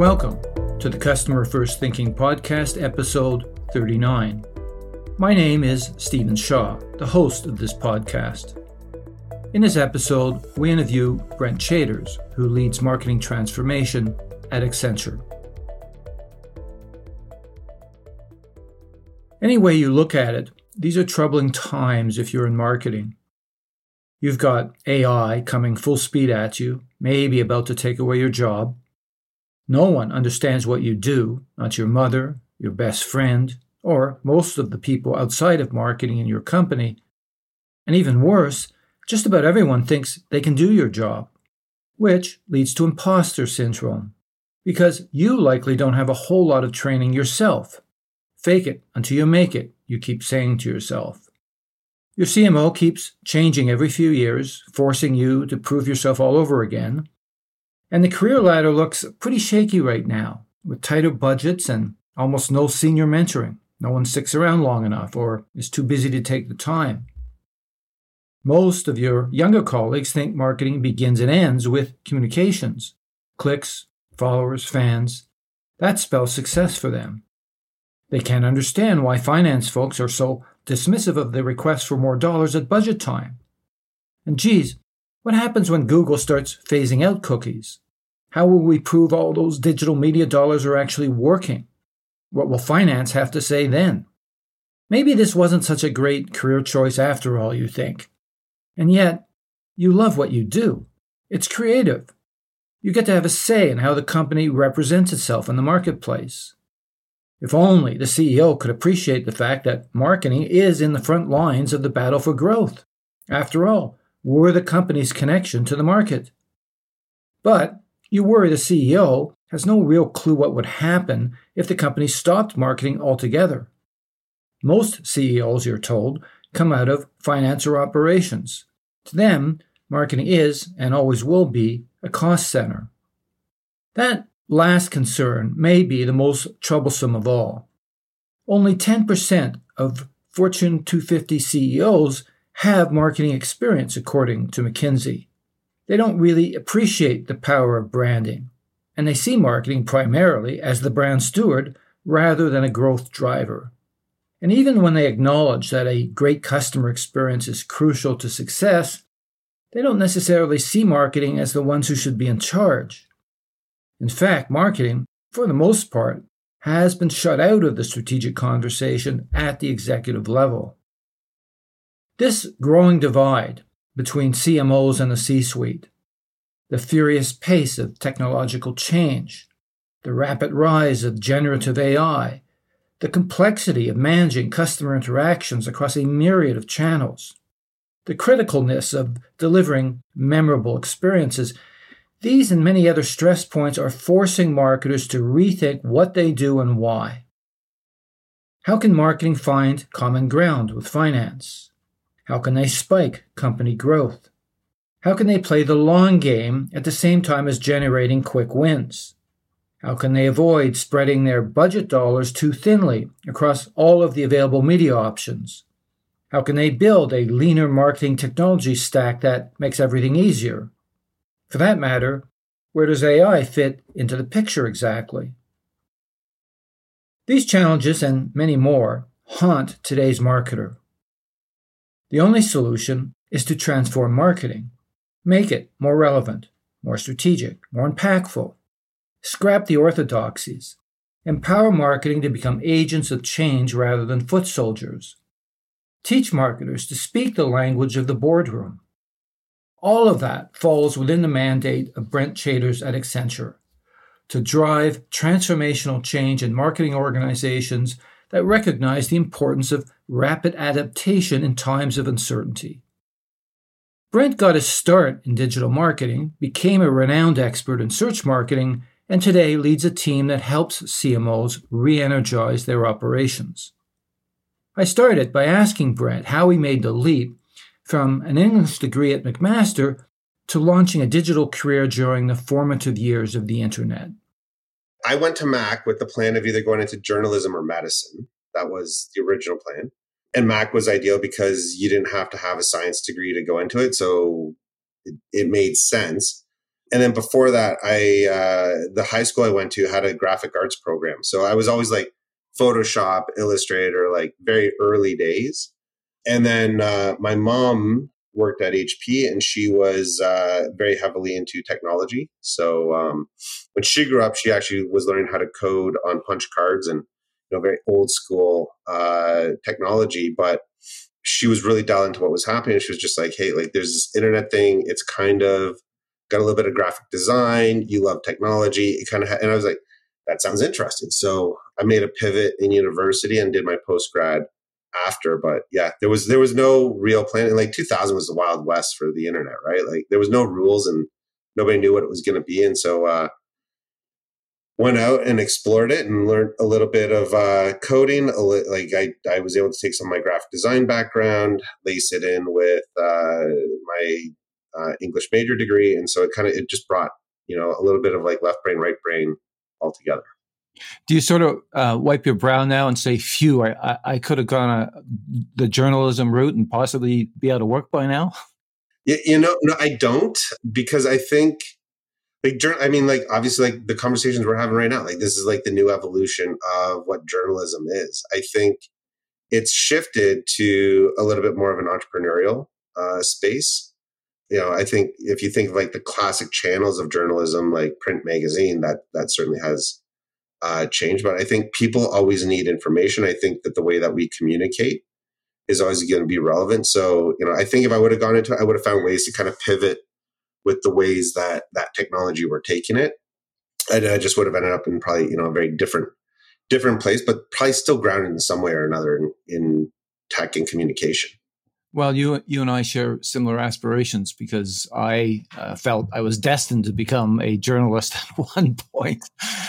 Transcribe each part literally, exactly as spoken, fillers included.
Welcome to the Customer First Thinking Podcast, episode thirty-nine. My name is Stephen Shaw, the host of this podcast. In this episode, we interview Brent Chaters, who leads marketing transformation at Accenture. Any way you look at it, these are troubling times if you're in marketing. You've got A I coming full speed at you, maybe about to take away your job. No one understands what you do, not your mother, your best friend, or most of the people outside of marketing in your company. And even worse, just about everyone thinks they can do your job, which leads to imposter syndrome, because you likely don't have a whole lot of training yourself. Fake it until you make it, you keep saying to yourself. Your C M O keeps changing every few years, forcing you to prove yourself all over again. And the career ladder looks pretty shaky right now, with tighter budgets and almost no senior mentoring. No one sticks around long enough or is too busy to take the time. Most of your younger colleagues think marketing begins and ends with communications, clicks, followers, fans. That spells success for them. They can't understand why finance folks are so dismissive of the request for more dollars at budget time. And geez, what happens when Google starts phasing out cookies? How will we prove all those digital media dollars are actually working? What will finance have to say then? Maybe this wasn't such a great career choice after all, you think. And yet, you love what you do. It's creative. You get to have a say in how the company represents itself in the marketplace. If only the C E O could appreciate the fact that marketing is in the front lines of the battle for growth. After all, we're the company's connection to the market. But you worry the C E O has no real clue what would happen if the company stopped marketing altogether. Most C E Os, you're told, come out of finance or operations. To them, marketing is, and always will be, a cost center. That last concern may be the most troublesome of all. Only ten percent of Fortune two hundred fifty C E Os have marketing experience, according to McKinsey. They don't really appreciate the power of branding, and they see marketing primarily as the brand steward rather than a growth driver. And even when they acknowledge that a great customer experience is crucial to success, they don't necessarily see marketing as the ones who should be in charge. In fact, marketing, for the most part, has been shut out of the strategic conversation at the executive level. This growing divide between C M Os and the C-suite, the furious pace of technological change, the rapid rise of generative A I, the complexity of managing customer interactions across a myriad of channels, the criticalness of delivering memorable experiences, these and many other stress points are forcing marketers to rethink what they do and why. How can marketing find common ground with finance? How can they spike company growth? How can they play the long game at the same time as generating quick wins? How can they avoid spreading their budget dollars too thinly across all of the available media options? How can they build a leaner marketing technology stack that makes everything easier? For that matter, where does A I fit into the picture exactly? These challenges and many more haunt today's marketer. The only solution is to transform marketing. Make it more relevant, more strategic, more impactful. Scrap the orthodoxies. Empower marketing to become agents of change rather than foot soldiers. Teach marketers to speak the language of the boardroom. All of that falls within the mandate of Brent Chaters at Accenture, to drive transformational change in marketing organizations that recognize the importance of rapid adaptation in times of uncertainty. Brent got his start in digital marketing, became a renowned expert in search marketing, and today leads a team that helps C M Os re-energize their operations. I started by asking Brent how he made the leap from an English degree at McMaster to launching a digital career during the formative years of the internet. I went to Mac with the plan of either going into journalism or medicine. That was the original plan. And Mac was ideal because you didn't have to have a science degree to go into it. So it, it made sense. And then before that, I uh, the high school I went to had a graphic arts program. So I was always like Photoshop, Illustrator, like very early days. And then uh, my mom worked at H P, and she was uh, very heavily into technology. So um, when she grew up, she actually was learning how to code on punch cards and, you know, very old school uh, technology. But she was really dialed into what was happening. She was just like, hey, like there's this internet thing. It's kind of got a little bit of graphic design. You love technology. It kind of, ha-. and I was like, that sounds interesting. So I made a pivot in university and did my post-grad after. But yeah, there was, there was no real plan. And like two thousand was the Wild West for the internet, right? Like there was no rules and nobody knew what it was going to be. And so, uh, went out and explored it and learned a little bit of uh, coding. Li- like I, I was able to take some of my graphic design background, lace it in with uh, my uh, English major degree. And so it kind of, it just brought, you know, a little bit of like left brain, right brain all together. Do you sort of uh, wipe your brow now and say, phew, I, I, I could have gone a, the journalism route and possibly be out of work by now? You, you know, no, I don't, because I think like, I mean, like, obviously, like the conversations we're having right now, like this is like the new evolution of what journalism is. I think it's shifted to a little bit more of an entrepreneurial uh, space. You know, I think if you think of like the classic channels of journalism, like print magazine, that that certainly has uh, changed. But I think people always need information. I think that the way that we communicate is always going to be relevant. So, you know, I think if I would have gone into it, I would have found ways to kind of pivot with the ways that that technology were taking it. And I just would have ended up in probably, you know, a very different, different place, but probably still grounded in some way or another in, in tech and communication. Well, you you and I share similar aspirations because I uh, felt I was destined to become a journalist at one point.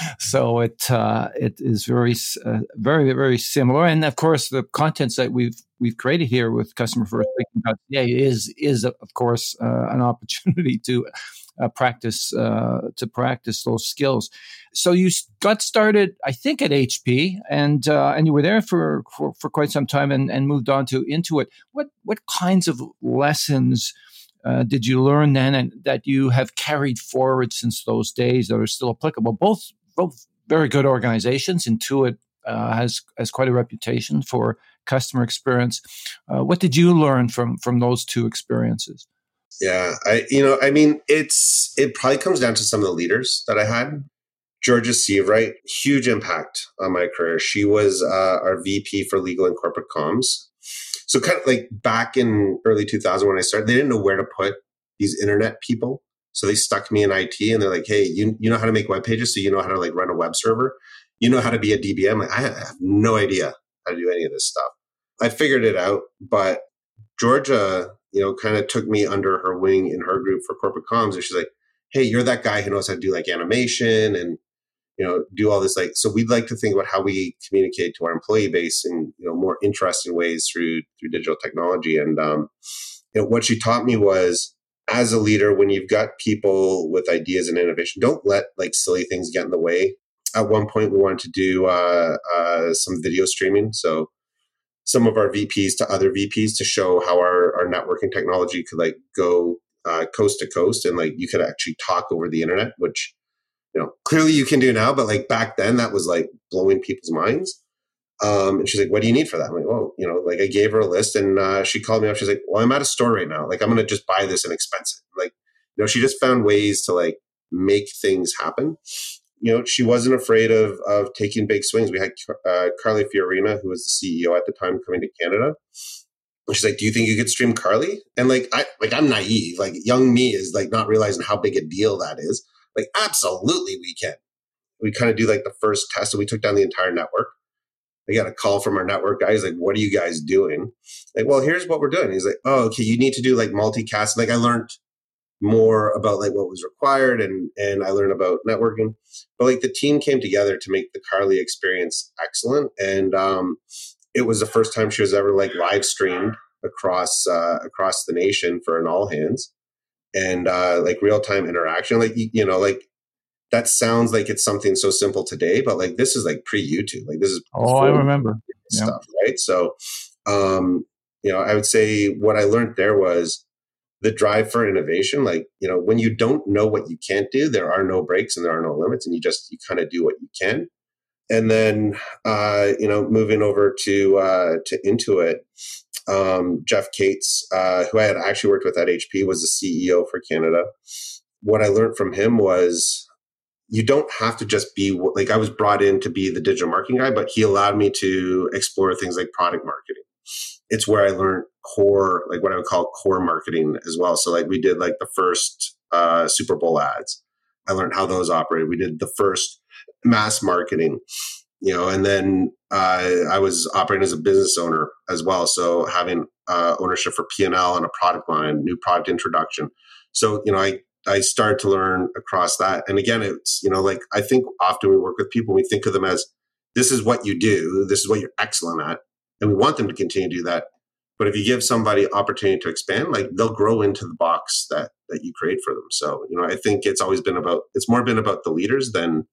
So it uh, it is very uh, very very similar, and of course the contents that we've we've created here with Customer First Thinking is is of course uh, an opportunity to uh, practice uh, to practice those skills. So you got started, I think, at H P, and uh, and you were there for, for, for quite some time, and, and moved on to Intuit. What what kinds of lessons uh, did you learn then, and that you have carried forward since those days that are still applicable? Both both very good organizations. Intuit uh, has has quite a reputation for customer experience. Uh, what did you learn from from those two experiences? Yeah, I you know, I mean, it's it probably comes down to some of the leaders that I had. Georgia Seavright, huge impact on my career. She was uh, our V P for legal and corporate comms. So kind of like back in early two thousand when I started, they didn't know where to put these internet people. So they stuck me in I T and they're like, hey, you, you know how to make web pages? So you know how to like run a web server? You know how to be a D B M? Like, I have no idea how to do any of this stuff. I figured it out, but Georgia, you know, kind of took me under her wing in her group for corporate comms. And she's like, hey, you're that guy who knows how to do like animation and, you know, do all this. Like, so we'd like to think about how we communicate to our employee base in, you know, more interesting ways through, through digital technology. And, um, you know, what she taught me was, as a leader, when you've got people with ideas and innovation, don't let like silly things get in the way. At one point, we wanted to do uh, uh, some video streaming. So some of our V Ps to other V Ps to show how our, our networking technology could like go uh, coast to coast, and like you could actually talk over the internet, which, you know, clearly you can do now, but like back then that was like blowing people's minds. Um, and she's like, what do you need for that? I'm like, well, you know, like I gave her a list, and uh, she called me up. She's like, well, I'm at a store right now. Like, I'm going to just buy this and expense it. Like, you know, she just found ways to like make things happen. You know, she wasn't afraid of, of taking big swings. We had uh, Carly Fiorina, who was the C E O at the time, coming to Canada. And she's like, do you think you could stream Carly? And like, I, like, I'm naive. Like, young me is like not realizing how big a deal that is. Like, absolutely we can. We kind of do like the first test, and we took down the entire network. I got a call from our network guy. He's like, what are you guys doing? Like, well, here's what we're doing. He's like, oh, okay, you need to do like multicast. Like, I learned more about like what was required, and and I learned about networking. But like the team came together to make the Carly experience excellent. And um, it was the first time she was ever like live streamed across uh, across the nation for an all hands, and uh, like real time interaction. Like, you, you know, like, that sounds like it's something so simple today, but like this is like pre-YouTube. Like this is oh, I remember stuff, yeah. Right? So, um, you know, I would say what I learned there was the drive for innovation, like, you know, when you don't know what you can't do, there are no breaks and there are no limits, and you just, you kind of do what you can. And then, uh, you know, moving over to, uh, to Intuit, um, Jeff Cates, uh, who I had actually worked with at H P, was the C E O for Canada. What I learned from him was you don't have to just be, like, I was brought in to be the digital marketing guy, but he allowed me to explore things like product marketing. It's where I learned core, like what I would call core marketing as well. So like we did like the first uh, Super Bowl ads. I learned how those operated. We did the first mass marketing, you know, and then uh, I was operating as a business owner as well. So having uh, ownership for P and L on a product line, new product introduction. So, you know, I, I started to learn across that. And again, it's, you know, like I think often we work with people, we think of them as, this is what you do, this is what you're excellent at. And we want them to continue to do that. But if you give somebody opportunity to expand, like they'll grow into the box that that you create for them. So, you know, I think it's always been about, it's more been about the leaders than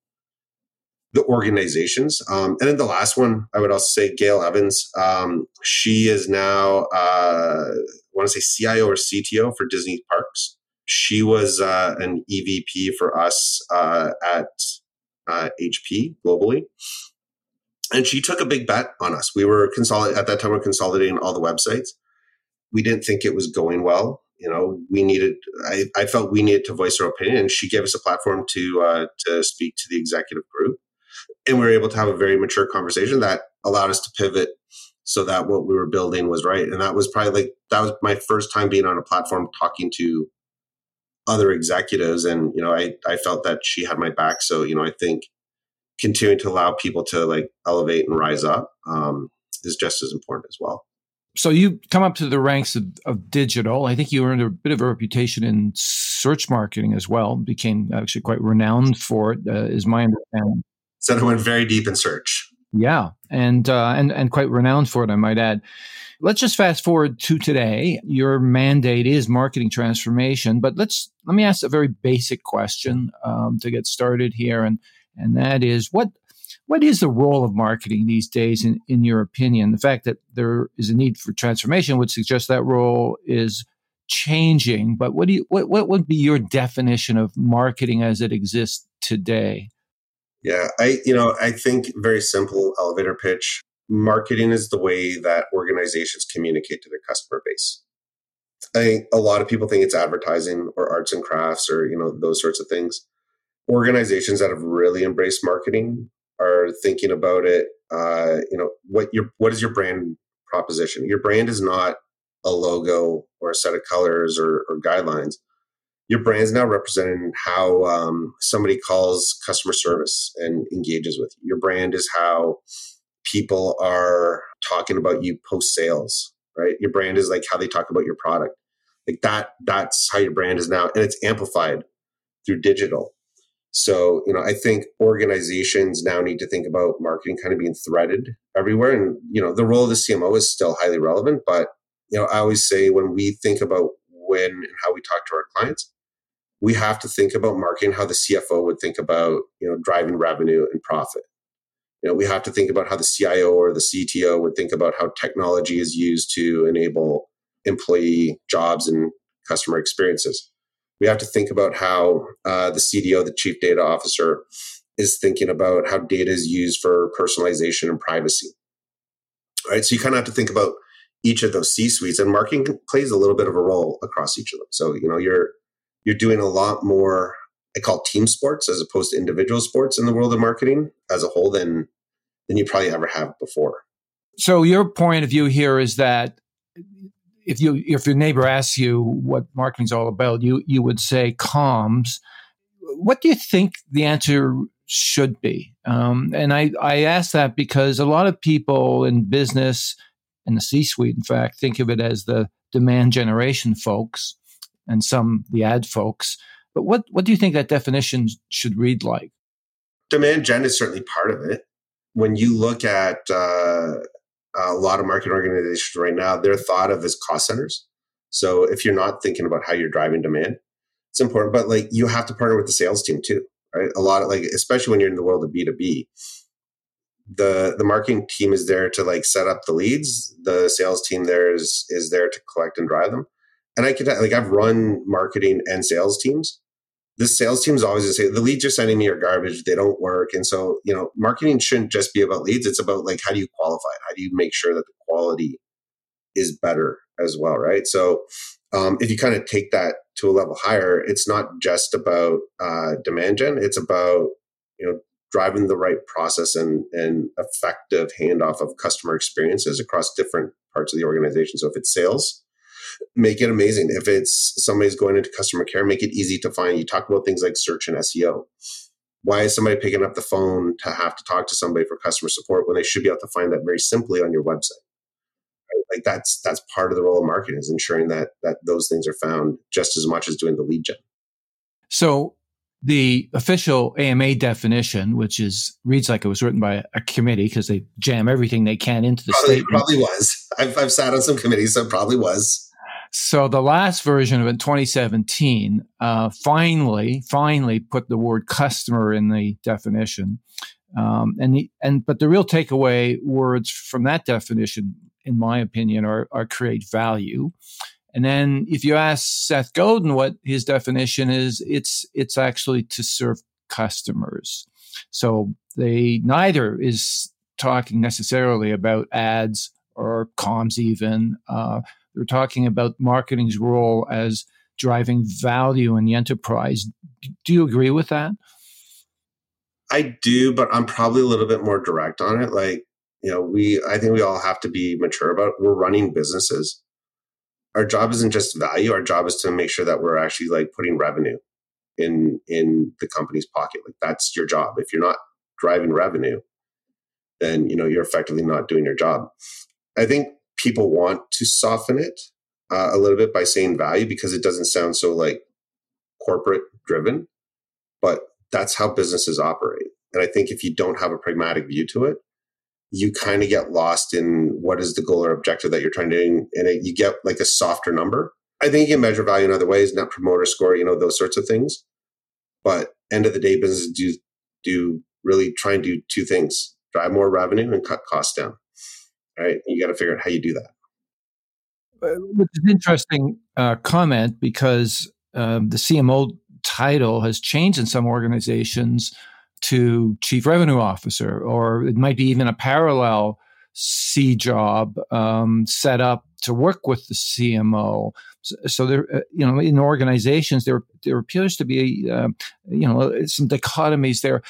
the organizations. Um, and then the last one, I would also say Gail Evans. Um, she is now, uh, I want to say C I O or C T O for Disney Parks. She was uh, an E V P for us uh, at uh, H P globally. And she took a big bet on us. We were consolidating, at that time, we were consolidating all the websites. We didn't think it was going well. You know, we needed, I, I felt we needed to voice our opinion, and she gave us a platform to, uh, to speak to the executive group. And we were able to have a very mature conversation that allowed us to pivot so that what we were building was right. And that was probably like, that was my first time being on a platform talking to other executives. And, you know, I, I felt that she had my back. So, you know, I think continuing to allow people to like elevate and rise up um, is just as important as well. So you come up to the ranks of, of digital. I think you earned a bit of a reputation in search marketing as well, became actually quite renowned for it, uh, is my understanding. So I went very deep in search. Yeah, and uh, and and quite renowned for it, I might add. Let's just fast forward to today. Your mandate is marketing transformation, but let's let me ask a very basic question um, to get started here, and and that is what what is the role of marketing these days, in, in your opinion? The fact that there is a need for transformation would suggest that role is changing. But what do you what what would be your definition of marketing as it exists today? Yeah, I you know I think very simple elevator pitch. Marketing is the way that organizations communicate to their customer base. I think a lot of people think it's advertising or arts and crafts or, you know, those sorts of things. Organizations that have really embraced marketing are thinking about it. Uh, you know, what your what is your brand proposition? Your brand is not a logo or a set of colors or, or guidelines. Your brand is now representing how um, somebody calls customer service and engages with you. Your brand is how people are talking about you post sales, right? Your brand is like how they talk about your product. Like that, that's how your brand is now. And it's amplified through digital. So, you know, I think organizations now need to think about marketing kind of being threaded everywhere. And, you know, the role of the C M O is still highly relevant. But, you know, I always say when we think about when and how we talk to our clients, we have to think about marketing how the C F O would think about, you know, driving revenue and profit. You know, we have to think about how the C I O or the C T O would think about how technology is used to enable employee jobs and customer experiences. We have to think about how uh, the C D O, the Chief Data Officer, is thinking about how data is used for personalization and privacy. All right, so you kind of have to think about each of those C-suites, and marketing plays a little bit of a role across each of them. So, you know, you're you're doing a lot more, I call team sports as opposed to individual sports in the world of marketing as a whole than than you probably ever have before. So your point of view here is that if you if your neighbor asks you what marketing's all about, you you would say comms. What do you think the answer should be? Um, and I, I ask that because a lot of people in business, and the C-suite, in fact, think of it as the demand generation folks and some the ad folks. But what, what do you think that definition should read like? Demand gen is certainly part of it. When you look at uh, a lot of marketing organizations right now, they're thought of as cost centers. So if you're not thinking about how you're driving demand, it's important. But like you have to partner with the sales team too, right? A lot of like, especially when you're in the world of B two B, the the marketing team is there to like set up the leads. The sales team there is is there to collect and drive them. And I could, like, I've run marketing and sales teams. The sales teams always just say, the leads you're sending me are garbage. They don't work. And so, you know, marketing shouldn't just be about leads. It's about, like, how do you qualify it? How do you make sure that the quality is better as well, right? So um, if you kind of take that to a level higher, it's not just about uh, demand gen. It's about, you know, driving the right process and, and effective handoff of customer experiences across different parts of the organization. So if it's sales, make it amazing. If it's somebody's going into customer care, make it easy to find. You talk about things like search and S E O. Why is somebody picking up the phone to have to talk to somebody for customer support when they should be able to find that very simply on your website? Right? Like that's that's part of the role of marketing, is ensuring that that those things are found just as much as doing the lead gen. So the official A M A definition, which is reads like it was written by a committee because they jam everything they can into the probably, statement. Probably was. I've, I've sat on some committees, so it probably was. So the last version of it, twenty seventeen, uh, finally, finally put the word customer in the definition. Um, and the, and but the real takeaway words from that definition, in my opinion, are, are create value. And then if you ask Seth Godin what his definition is, it's it's actually to serve customers. So they neither is talking necessarily about ads or comms even. Uh, they're talking about marketing's role as driving value in the enterprise. Do you agree with that? I do, but I'm probably a little bit more direct on it. Like, you know, we I think we all have to be mature about it. We're running businesses. Our job isn't just value. Our job is to make sure that we're actually like putting revenue in in the company's pocket. Like that's your job. If you're not driving revenue, then you know you're effectively not doing your job. I think people want to soften it uh, a little bit by saying value because it doesn't sound so like corporate driven, but that's how businesses operate. And I think if you don't have a pragmatic view to it, you kind of get lost in what is the goal or objective that you're trying to do, and it, you get like a softer number. I think you can measure value in other ways, Net Promoter Score, you know, those sorts of things. But end of the day, businesses do do really try and do two things: drive more revenue and cut costs down. Right? You got to figure out how you do that. Which is an interesting uh, comment because um, the C M O title has changed in some organizations to Chief Revenue Officer, or it might be even a parallel C job um, set up to work with the C M O. So, so there, uh, you know, in organizations there there appears to be, uh, you know, some dichotomies there.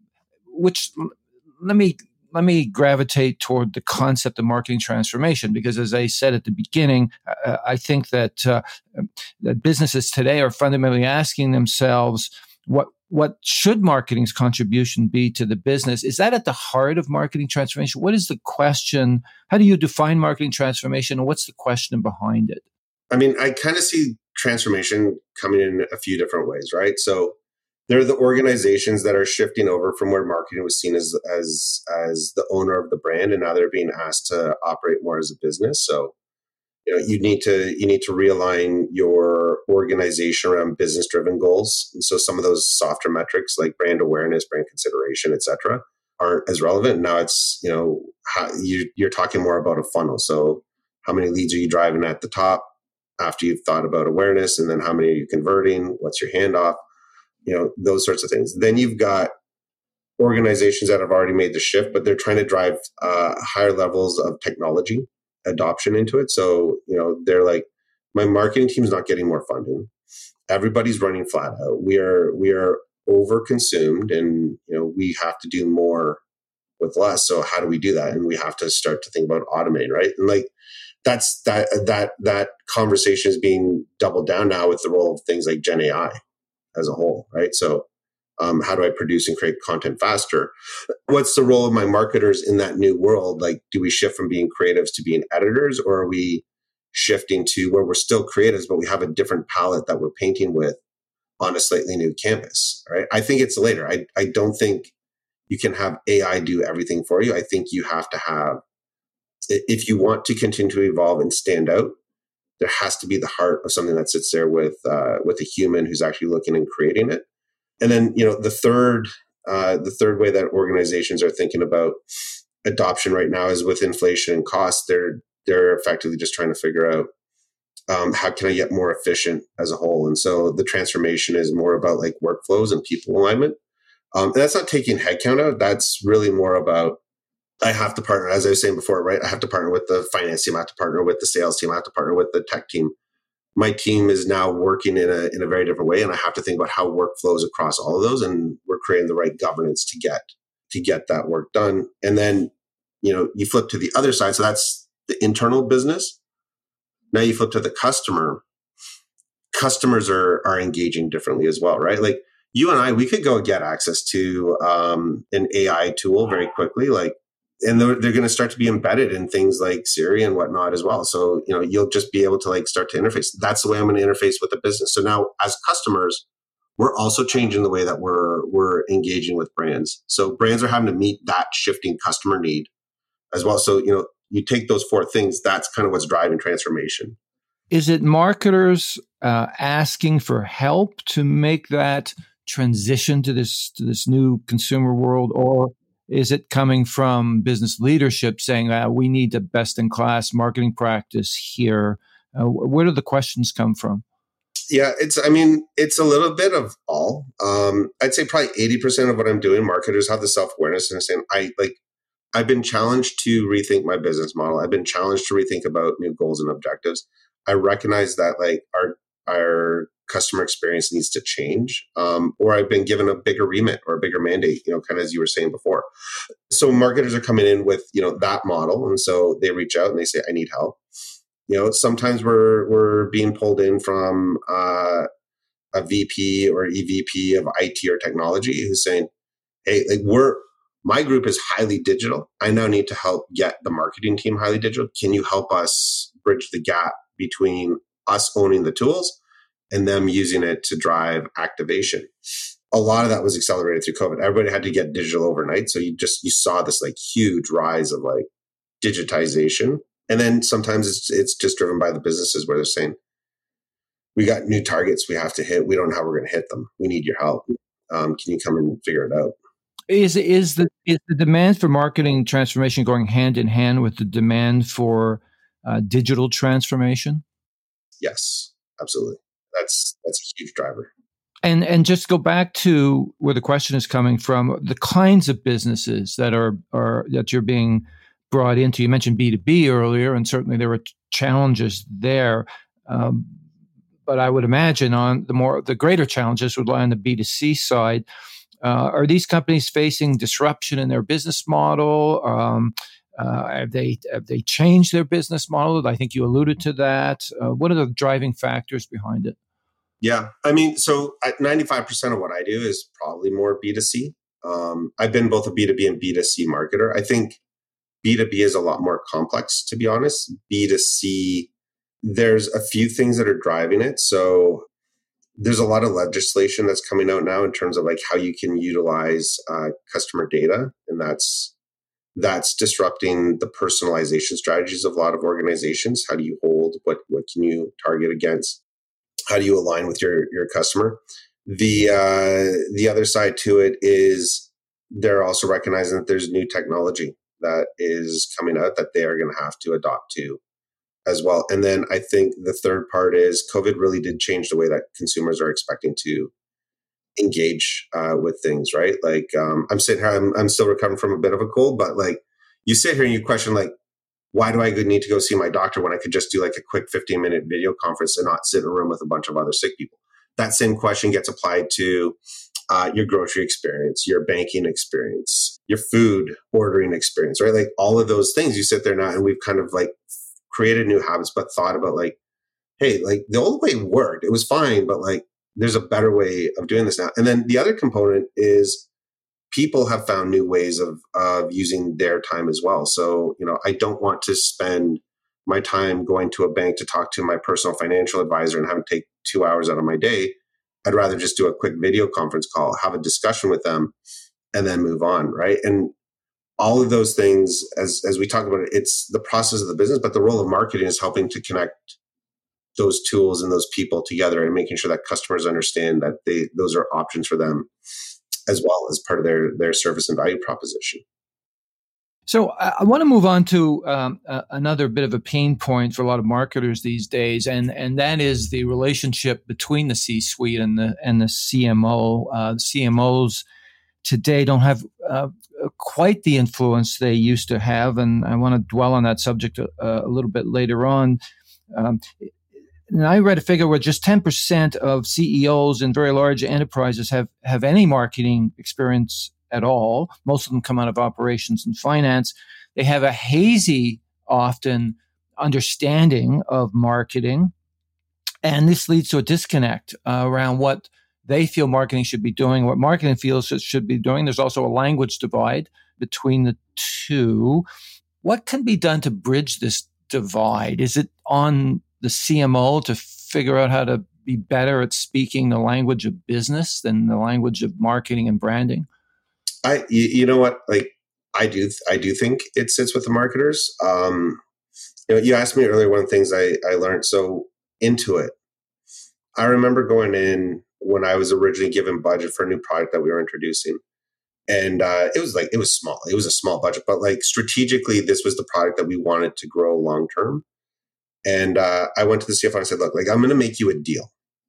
Which let me. Let me gravitate toward the concept of marketing transformation, because as I said at the beginning, uh, I think that, uh, that businesses today are fundamentally asking themselves, what what should marketing's contribution be to the business? Is that at the heart of marketing transformation? What is the question? How do you define marketing transformation, and what's the question behind it? I mean, I kind of see transformation coming in a few different ways, right? So there are the organizations that are shifting over from where marketing was seen as as as the owner of the brand, and now they're being asked to operate more as a business. So, you know, you need to you need to realign your organization around business driven goals. And so some of those softer metrics like brand awareness, brand consideration, et cetera, aren't as relevant. Now it's, you know, how you, you're talking more about a funnel. So how many leads are you driving at the top after you've thought about awareness, and then how many are you converting? What's your handoff? You know, those sorts of things. Then you've got organizations that have already made the shift, but they're trying to drive uh, higher levels of technology adoption into it. So, you know, they're like, my marketing team's not getting more funding. Everybody's running flat out. We are we are overconsumed, and you know, we have to do more with less. So how do we do that? And we have to start to think about automating, right? And like that's that that that conversation is being doubled down now with the role of things like Gen A I as a whole, right? So um, how do I produce and create content faster? What's the role of my marketers in that new world? Like, do we shift from being creatives to being editors, or are we shifting to where we're still creatives, but we have a different palette that we're painting with on a slightly new canvas, right? I think it's later. I, I don't think you can have A I do everything for you. I think you have to have, if you want to continue to evolve and stand out, there has to be the heart of something that sits there with uh, with a human who's actually looking and creating it. And then, you know, the third uh, the third way that organizations are thinking about adoption right now is with inflation and cost. They're they're effectively just trying to figure out Um, how can I get more efficient as a whole? And so the transformation is more about like workflows and people alignment. Um, and that's not taking headcount out. That's really more about, I have to partner, as I was saying before, right? I have to partner with the finance team. I have to partner with the sales team. I have to partner with the tech team. My team is now working in a in a very different way, and I have to think about how work flows across all of those, and we're creating the right governance to get to get that work done. And then, you know, you flip to the other side. So that's the internal business. Now you flip to the customer. Customers are are engaging differently as well, right? Like you and I, we could go get access to um, an A I tool very quickly, like. And they're, they're going to start to be embedded in things like Siri and whatnot as well. So, you know, you'll just be able to like start to interface. That's the way I'm going to interface with the business. So now as customers, we're also changing the way that we're, we're engaging with brands. So brands are having to meet that shifting customer need as well. So, you know, you take those four things, that's kind of what's driving transformation. Is it marketers uh, asking for help to make that transition to this, to this new consumer world, or is it coming from business leadership saying that uh, we need a best-in-class marketing practice here? Uh, where do the questions come from? Yeah, it's, I mean, it's a little bit of all. Um, I'd say probably eighty percent of what I'm doing, marketers have the self-awareness and saying, I like, I've been challenged to rethink my business model. I've been challenged to rethink about new goals and objectives. I recognize that like our, our customer experience needs to change, um, or I've been given a bigger remit or a bigger mandate, you know, kind of as you were saying before. So marketers are coming in with, you know, that model. And so they reach out and they say, I need help. You know, sometimes we're, we're being pulled in from uh, a V P or E V P of I T or technology who's saying, hey, like we're, my group is highly digital. I now need to help get the marketing team highly digital. Can you help us bridge the gap between us owning the tools and them using it to drive activation? A lot of that was accelerated through COVID. Everybody had to get digital overnight. So you just, you saw this like huge rise of like digitization. And then sometimes it's, it's just driven by the businesses where they're saying, we got new targets we have to hit. We don't know how we're going to hit them. We need your help. Um, can you come and figure it out? Is, is, the, is the demand for marketing transformation going hand in hand with the demand for uh, digital transformation? Yes, absolutely. That's that's a huge driver. And and just go back to where the question is coming from, the kinds of businesses that are are that you're being brought into. You mentioned B two B earlier, and certainly there were challenges there. Um, but I would imagine on the more the greater challenges would lie on the B two C side. Uh, are these companies facing disruption in their business model? Um, Uh, have they have they changed their business model? I think you alluded to that. Uh, what are the driving factors behind it? Yeah, I mean, so ninety-five percent of what I do is probably more B two C. Um, I've been both a B two B and B two C marketer. I think B two B is a lot more complex, to be honest. B two C, there's a few things that are driving it. So there's a lot of legislation that's coming out now in terms of like how you can utilize uh, customer data, and that's that's disrupting the personalization strategies of a lot of organizations. How do you hold? What what can you target against? How do you align with your your customer? The uh, the other side to it is they're also recognizing that there's new technology that is coming out that they are going to have to adopt to as well. And then I think the third part is COVID really did change the way that consumers are expecting to engage uh, with things, right? Like um, I'm sitting here, I'm, I'm still recovering from a bit of a cold, but like you sit here and you question like, why do I need to go see my doctor when I could just do like a quick fifteen minute video conference and not sit in a room with a bunch of other sick people? That same question gets applied to uh, your grocery experience, your banking experience, your food ordering experience, right? Like all of those things, you sit there now and we've kind of like created new habits, but thought about like, hey, like the old way worked. It was fine, but like there's a better way of doing this now. And then the other component is people have found new ways of, of using their time as well. So, you know, I don't want to spend my time going to a bank to talk to my personal financial advisor and have to take two hours out of my day. I'd rather just do a quick video conference call, have a discussion with them, and then move on, right? And all of those things, as as we talk about it, it's the process of the business, but the role of marketing is helping to connect those tools and those people together and making sure that customers understand that they those are options for them as well as part of their their service and value proposition. So I, I want to move on to um, uh, another bit of a pain point for a lot of marketers these days, and and that is the relationship between the C-suite and the and the C M O. Uh, C M Os today don't have uh, quite the influence they used to have, and I want to dwell on that subject a, a little bit later on. Um, and I read a figure where just ten percent of C E Os in very large enterprises have have any marketing experience at all. Most of them come out of operations and finance. They have a hazy, often, understanding of marketing. And this leads to a disconnect uh, around what they feel marketing should be doing, what marketing feels it should be doing. There's also a language divide between the two. What can be done to bridge this divide? Is it on the C M O to figure out how to be better at speaking the language of business than the language of marketing and branding? I, you, you know what, like I do, I do think it sits with the marketers. Um, you know, you asked me earlier, one of the things I, I learned. So Intuit, I remember going in when I was originally given budget for a new product that we were introducing. And uh, it was like, it was small. It was a small budget, but like strategically, this was the product that we wanted to grow long-term. And uh, I went to the C F O and I said, look, like, I'm going to make you a deal.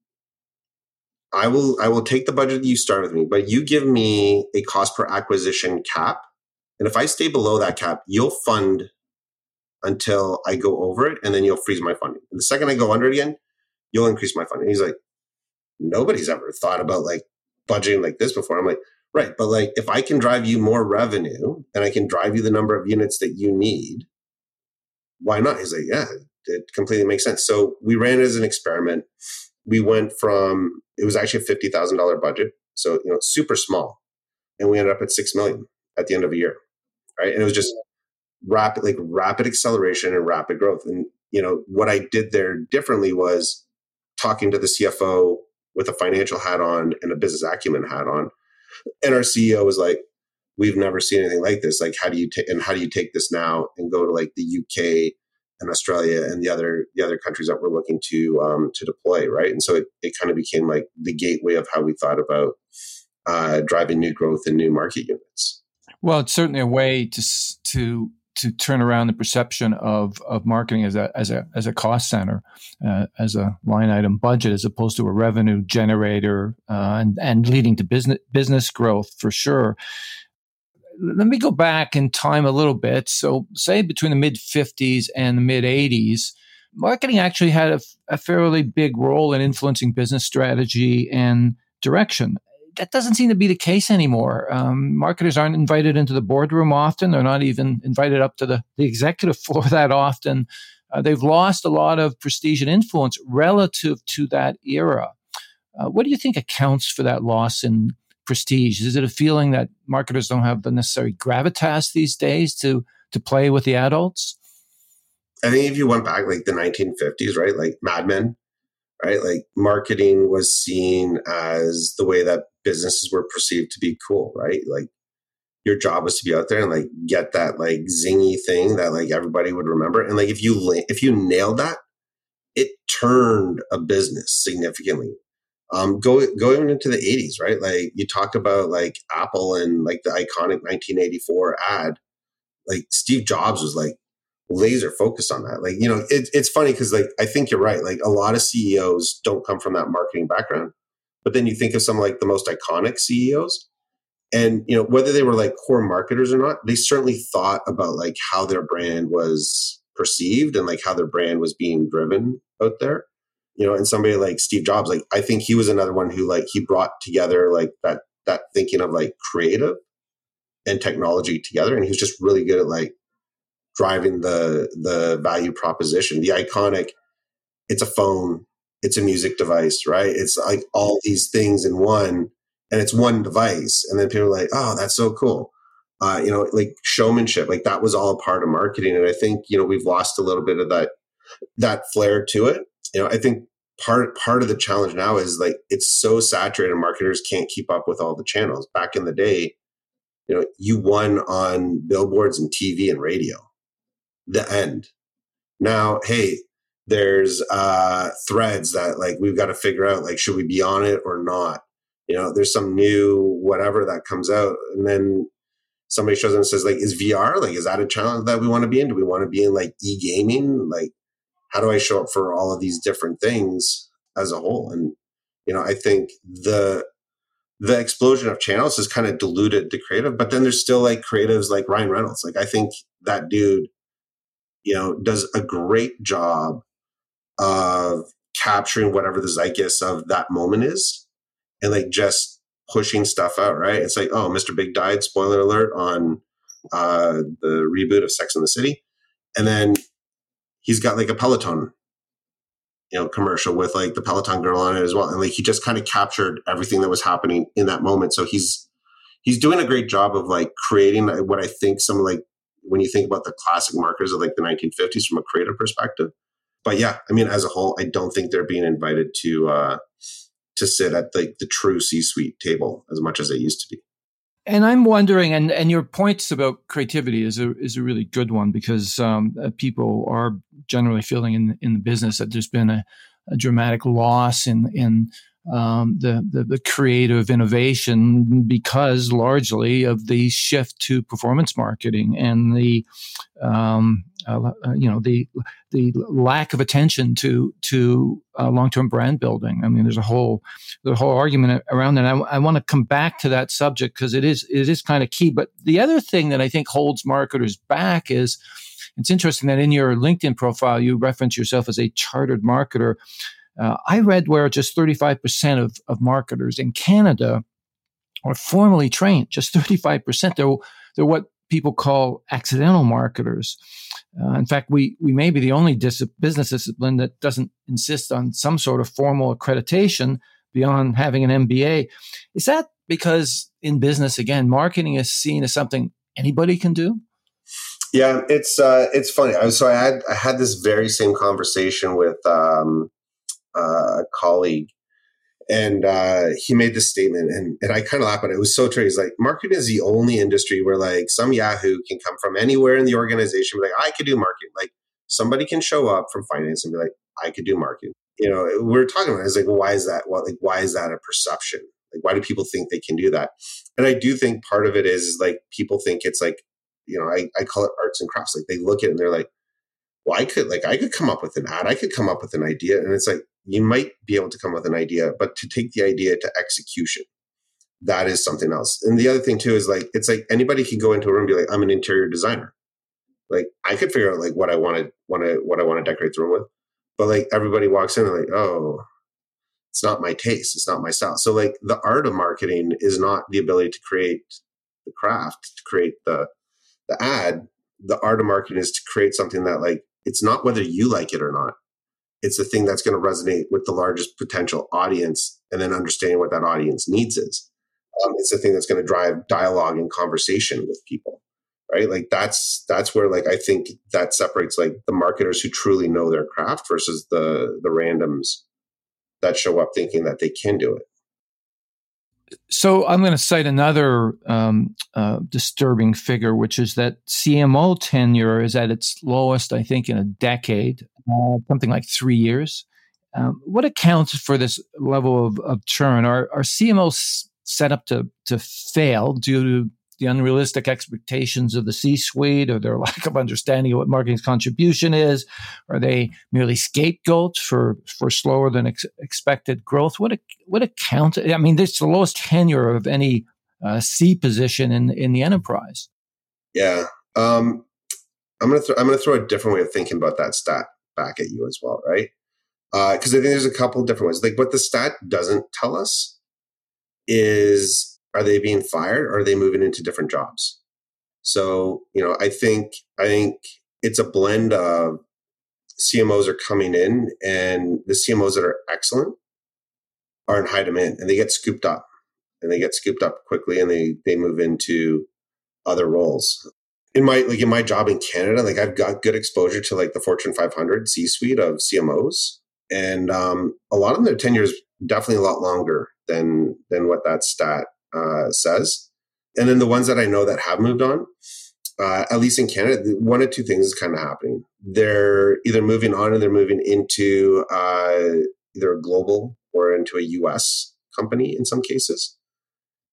I will I will take the budget that you start with me, but you give me a cost per acquisition cap. And if I stay below that cap, you'll fund until I go over it, and then you'll freeze my funding. And the second I go under it again, you'll increase my funding. And he's like, nobody's ever thought about like budgeting like this before. I'm like, right. But like, if I can drive you more revenue and I can drive you the number of units that you need, why not? He's like, yeah, it completely makes sense. So we ran it as an experiment. We went from, it was actually a fifty thousand dollars budget. So, you know, super small. And we ended up at six million dollars at the end of a year. Right. And it was just rapid, like rapid acceleration and rapid growth. And, you know, what I did there differently was talking to the C F O with a financial hat on and a business acumen hat on. And our C E O was like, we've never seen anything like this. Like, how do you take, and how do you take this now and go to like the U K and Australia and the other the other countries that we're looking to um, to deploy, right? And so it, it kind of became like the gateway of how we thought about uh, driving new growth in new market units. Well, it's certainly a way to to to turn around the perception of of marketing as a as a as a cost center, uh, as a line item budget, as opposed to a revenue generator, uh, and and leading to business business growth for sure. Let me go back in time a little bit. So say between the mid fifties and the mid eighties, marketing actually had a, a fairly big role in influencing business strategy and direction. That doesn't seem to be the case anymore. Um, marketers aren't invited into the boardroom often. They're not even invited up to the, the executive floor that often. Uh, they've lost a lot of prestige and influence relative to that era. Uh, what do you think accounts for that loss in prestige? Is it a feeling that marketers don't have the necessary gravitas these days to to play with the adults? I think if you went back like the nineteen fifties, right, like Mad Men, right, like marketing was seen as the way that businesses were perceived to be cool, right? Like your job was to be out there and like get that like zingy thing that like everybody would remember. And like if you if you nailed that, it turned a business significantly. Um, go, going into the eighties, right? Like you talk about like Apple and like the iconic nineteen eighty-four ad, like Steve Jobs was like laser focused on that. Like, you know, it, it's funny because like, I think you're right. Like a lot of C E Os don't come from that marketing background, but then you think of some like the most iconic C E Os and, you know, whether they were like core marketers or not, they certainly thought about like how their brand was perceived and like how their brand was being driven out there. You know, and somebody like Steve Jobs, like I think he was another one who like he brought together like that that thinking of like creative and technology together, and he was just really good at like driving the the value proposition. The iconic, it's a phone, it's a music device, right? It's like all these things in one, and it's one device, and then people are like, oh, that's so cool. Uh, you know, like showmanship, like that was all a part of marketing, and I think you know we've lost a little bit of that that flair to it. You know, I think part part of the challenge now is like it's so saturated, marketers can't keep up with all the channels. Back in the day, you know, you won on billboards and T V and radio. The end. Now, hey, there's uh, threads that like we've got to figure out. Like, should we be on it or not? You know, there's some new whatever that comes out, and then somebody shows up and says, like, is V R, like, is that a channel that we want to be in? Do we want to be in like e-gaming? Like, how do I show up for all of these different things as a whole? And, you know, I think the the explosion of channels has kind of diluted the creative, but then there's still like creatives like Ryan Reynolds. Like, I think that dude, you know, does a great job of capturing whatever the zeitgeist of that moment is and like just pushing stuff out, right? It's like, oh, Mister Big died, spoiler alert, on uh, the reboot of Sex and the City. And then he's got like a Peloton, you know, commercial with like the Peloton girl on it as well. And like, he just kind of captured everything that was happening in that moment. So he's, he's doing a great job of like creating what I think some like, when you think about the classic markers of like the nineteen fifties from a creative perspective. But yeah, I mean, as a whole, I don't think they're being invited to, uh, to sit at like the true C-suite table as much as they used to be. And I'm wondering, and, and your points about creativity is a is a really good one, because um, uh, people are generally feeling in in the business that there's been a, a dramatic loss in in um, the, the the creative innovation, because largely of the shift to performance marketing and the um, uh, you know the the lack of attention to to uh, long-term brand building. I mean, there's a whole the whole argument around that. I, I want to come back to that subject because it is it is kind of key. But the other thing that I think holds marketers back is, it's interesting that in your LinkedIn profile you reference yourself as a chartered marketer. Uh, I read where just thirty-five percent of, of marketers in Canada are formally trained. Just thirty-five percent. They're, they're what people call accidental marketers. Uh, in fact, we we may be the only dis- business discipline that doesn't insist on some sort of formal accreditation beyond having an M B A. Is that because in business, again, marketing is seen as something anybody can do? Yeah, it's uh, it's funny. I was, so I had I had this very same conversation with um, uh, a colleague, and uh, he made this statement, and, and I kind of laughed at it. It was so true. He's like, marketing is the only industry where like some Yahoo can come from anywhere in the organization, be like, I could do marketing. Like, somebody can show up from finance and be like, I could do marketing. You know, we were talking about it. It's like, well, why is that? Well, like, why is that a perception? Like, why do people think they can do that? And I do think part of it is, is like people think it's like, you know, I, I call it arts and crafts. Like, they look at it and they're like, well, I could like I could come up with an ad. I could come up with an idea. And it's like, you might be able to come up with an idea, but to take the idea to execution, that is something else. And the other thing too is like, it's like anybody can go into a room and be like, I'm an interior designer. Like, I could figure out like what I want to want to what I want to decorate the room with. But like, everybody walks in and like, oh, it's not my taste. It's not my style. So like, the art of marketing is not the ability to create the craft, to create the the ad. The art of marketing is to create something that like, it's not whether you like it or not. It's the thing that's going to resonate with the largest potential audience, and then understanding what that audience needs is. Um, it's the thing that's going to drive dialogue and conversation with people, right? Like that's that's where like I think that separates like the marketers who truly know their craft versus the the randoms that show up thinking that they can do it. So I'm going to cite another um, uh, disturbing figure, which is that C M O tenure is at its lowest, I think, in a decade, uh, something like three years. Um, what accounts for this level of, of churn? Are, are C M Os set up to to fail due to the unrealistic expectations of the C-suite, or their lack of understanding of what marketing's contribution is? Are they merely scapegoats for, for slower than ex- expected growth? What what account? I mean, this is the lowest tenure of any uh, C position in in the enterprise. Yeah, um, I'm gonna th- I'm gonna throw a different way of thinking about that stat back at you as well, right? Because uh, I think there's a couple of different ways. Like, what the stat doesn't tell us is, are they being fired, or are they moving into different jobs? So, you know, I think I think it's a blend of C M Os are coming in, and the C M Os that are excellent are in high demand, and they get scooped up, and they get scooped up quickly, and they they move into other roles. In my like in my job in Canada, like I've got good exposure to like the Fortune five hundred C-suite of C M Os, and um, a lot of them, their tenure is definitely a lot longer than than what that stat Uh, says. And then the ones that I know that have moved on, uh, at least in Canada, one of two things is kind of happening. They're either moving on, or they're moving into uh, either a global or into a U S company in some cases.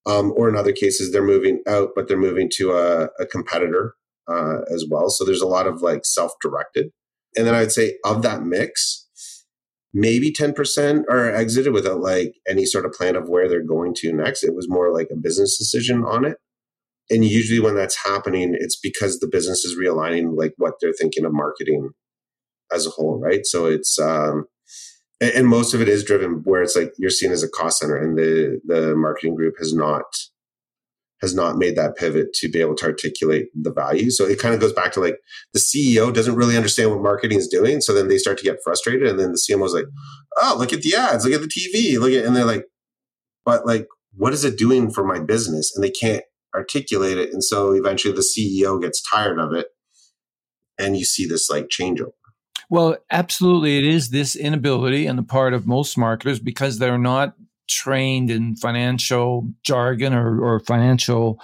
Um, or in other cases, they're moving out, but they're moving to a, a competitor uh, as well. So there's a lot of like self-directed. And then I'd say of that mix, maybe ten percent are exited without like any sort of plan of where they're going to next. It was more like a business decision on it. And usually when that's happening, it's because the business is realigning like what they're thinking of marketing as a whole, right? So it's, um, and, and most of it is driven where it's like you're seen as a cost center, and the the marketing group has not has not made that pivot to be able to articulate the value. So it kind of goes back to like the C E O doesn't really understand what marketing is doing. So then they start to get frustrated. And then the C M O is like, oh, look at the ads, look at the T V, look at, and they're like, but like, what is it doing for my business? And they can't articulate it. And so eventually the C E O gets tired of it. And you see this like changeover. Well, absolutely. It is this inability on the part of most marketers because they're not trained in financial jargon or, or financial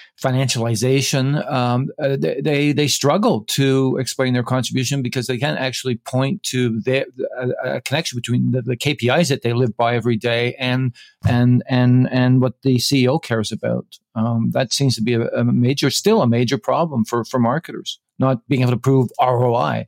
financialization. Um, they they struggle to explain their contribution because they can't actually point to their, a, a connection between the, the K P Is that they live by every day and and and and what the C E O cares about. Um, that seems to be a, a major, still a major problem for for marketers, not being able to prove R O I.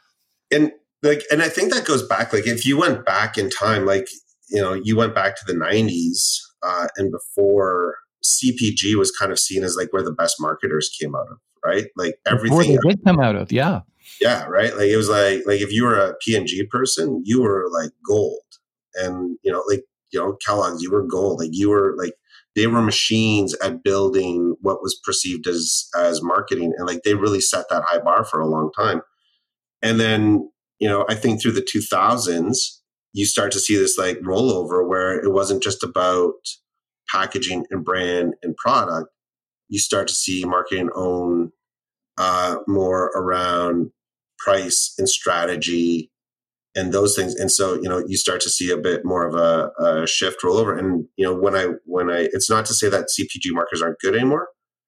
And like, and I think that goes back. Like, if you went back in time, like, you know, you went back to the nineties uh, and before, C P G was kind of seen as like where the best marketers came out of, right? Like everything Before they did come out of, yeah, yeah, right. Like it was like like if you were a P and G person, you were like gold, and you know, like you know, Kellogg's, you were gold. Like you were like they were machines at building what was perceived as as marketing, and like they really set that high bar for a long time. And then you know, I think through the two thousands, you start to see this like rollover where it wasn't just about packaging and brand and product. You start to see marketing own uh, more around price and strategy and those things. And so, you know, you start to see a bit more of a, a shift rollover. And, you know, when I, when I, it's not to say that C P G marketers aren't good anymore,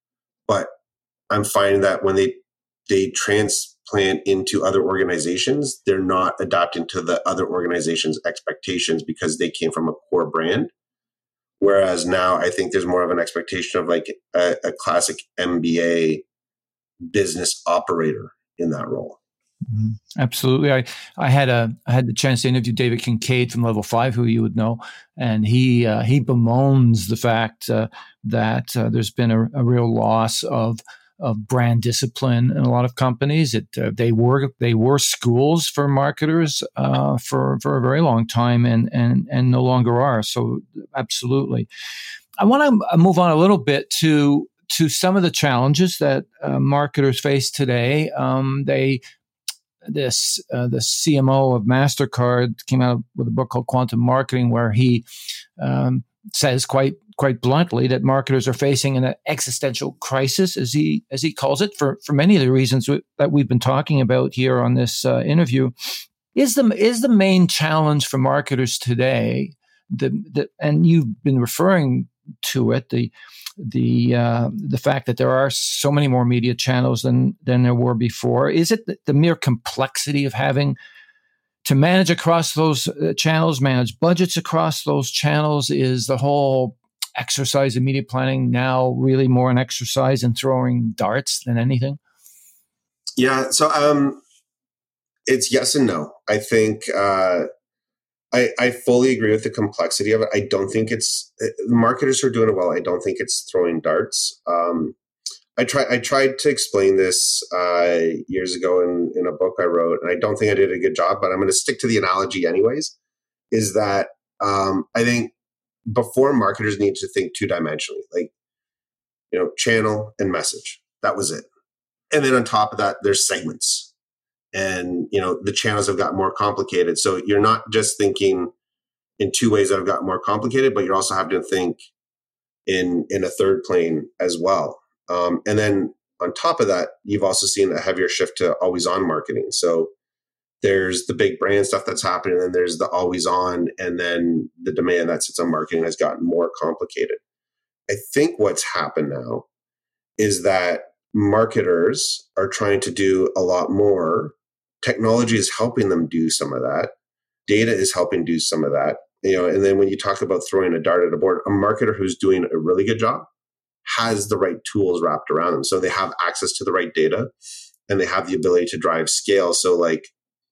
but I'm finding that when they, they transplant into other organizations, they're not adapting to the other organization's expectations because they came from a core brand. Whereas now I think there's more of an expectation of like a, a classic M B A business operator in that role. Mm-hmm. Absolutely. I, I had a I had the chance to interview David Kincaid from Level Five, who you would know, and he uh, he bemoans the fact uh, that uh, there's been a, a real loss of of brand discipline in a lot of companies. It uh, they were they were schools for marketers uh, for for a very long time, and and and no longer are. So absolutely, I want to move on a little bit to to some of the challenges that uh, marketers face today. Um, they this uh, the C M O of MasterCard came out with a book called Quantum Marketing, where he um, says quite quite bluntly that marketers are facing an existential crisis, as he as he calls it, for for many of the reasons w- that we've been talking about here on this uh, interview. Is the is the main challenge for marketers today, the, the and you've been referring to it, the the uh, the fact that there are so many more media channels than than there were before? Is it the, the mere complexity of having to manage across those uh, channels, manage budgets across those channels? Is the whole exercise in media planning now really more an exercise in throwing darts than anything? Yeah, so um, it's yes and no. I think uh, I, I fully agree with the complexity of it. I don't think it's the marketers who are doing it well. I don't think it's throwing darts. Um, I try I tried to explain this uh, years ago in, in a book I wrote, and I don't think I did a good job, but I'm going to stick to the analogy anyways. Is that um, I think before, marketers need to think two dimensionally, like you know, channel and message. That was it, and then on top of that, there's segments, and you know, the channels have got more complicated. So you're not just thinking in two ways that have got more complicated, but you're also having to think in in a third plane as well. Um, and then on top of that, you've also seen a heavier shift to always on marketing. So there's the big brand stuff that's happening, and then there's the always on, and then the demand that sits on marketing has gotten more complicated. I think what's happened now is that marketers are trying to do a lot more. Technology is helping them do some of that. Data is helping do some of that. you know, and then when you talk about throwing a dart at a board, a marketer who's doing a really good job has the right tools wrapped around them. So they have access to the right data and they have the ability to drive scale. So like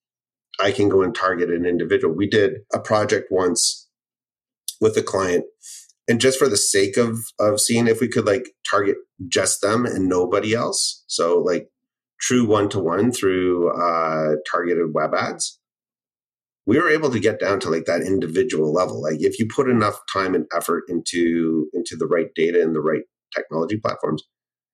I can go and target an individual. We did a project once with a client, and just for the sake of of seeing if we could like target just them and nobody else. So like true one-to-one through uh, targeted web ads, we were able to get down to like that individual level. Like if you put enough time and effort into into the right data and the right technology platforms,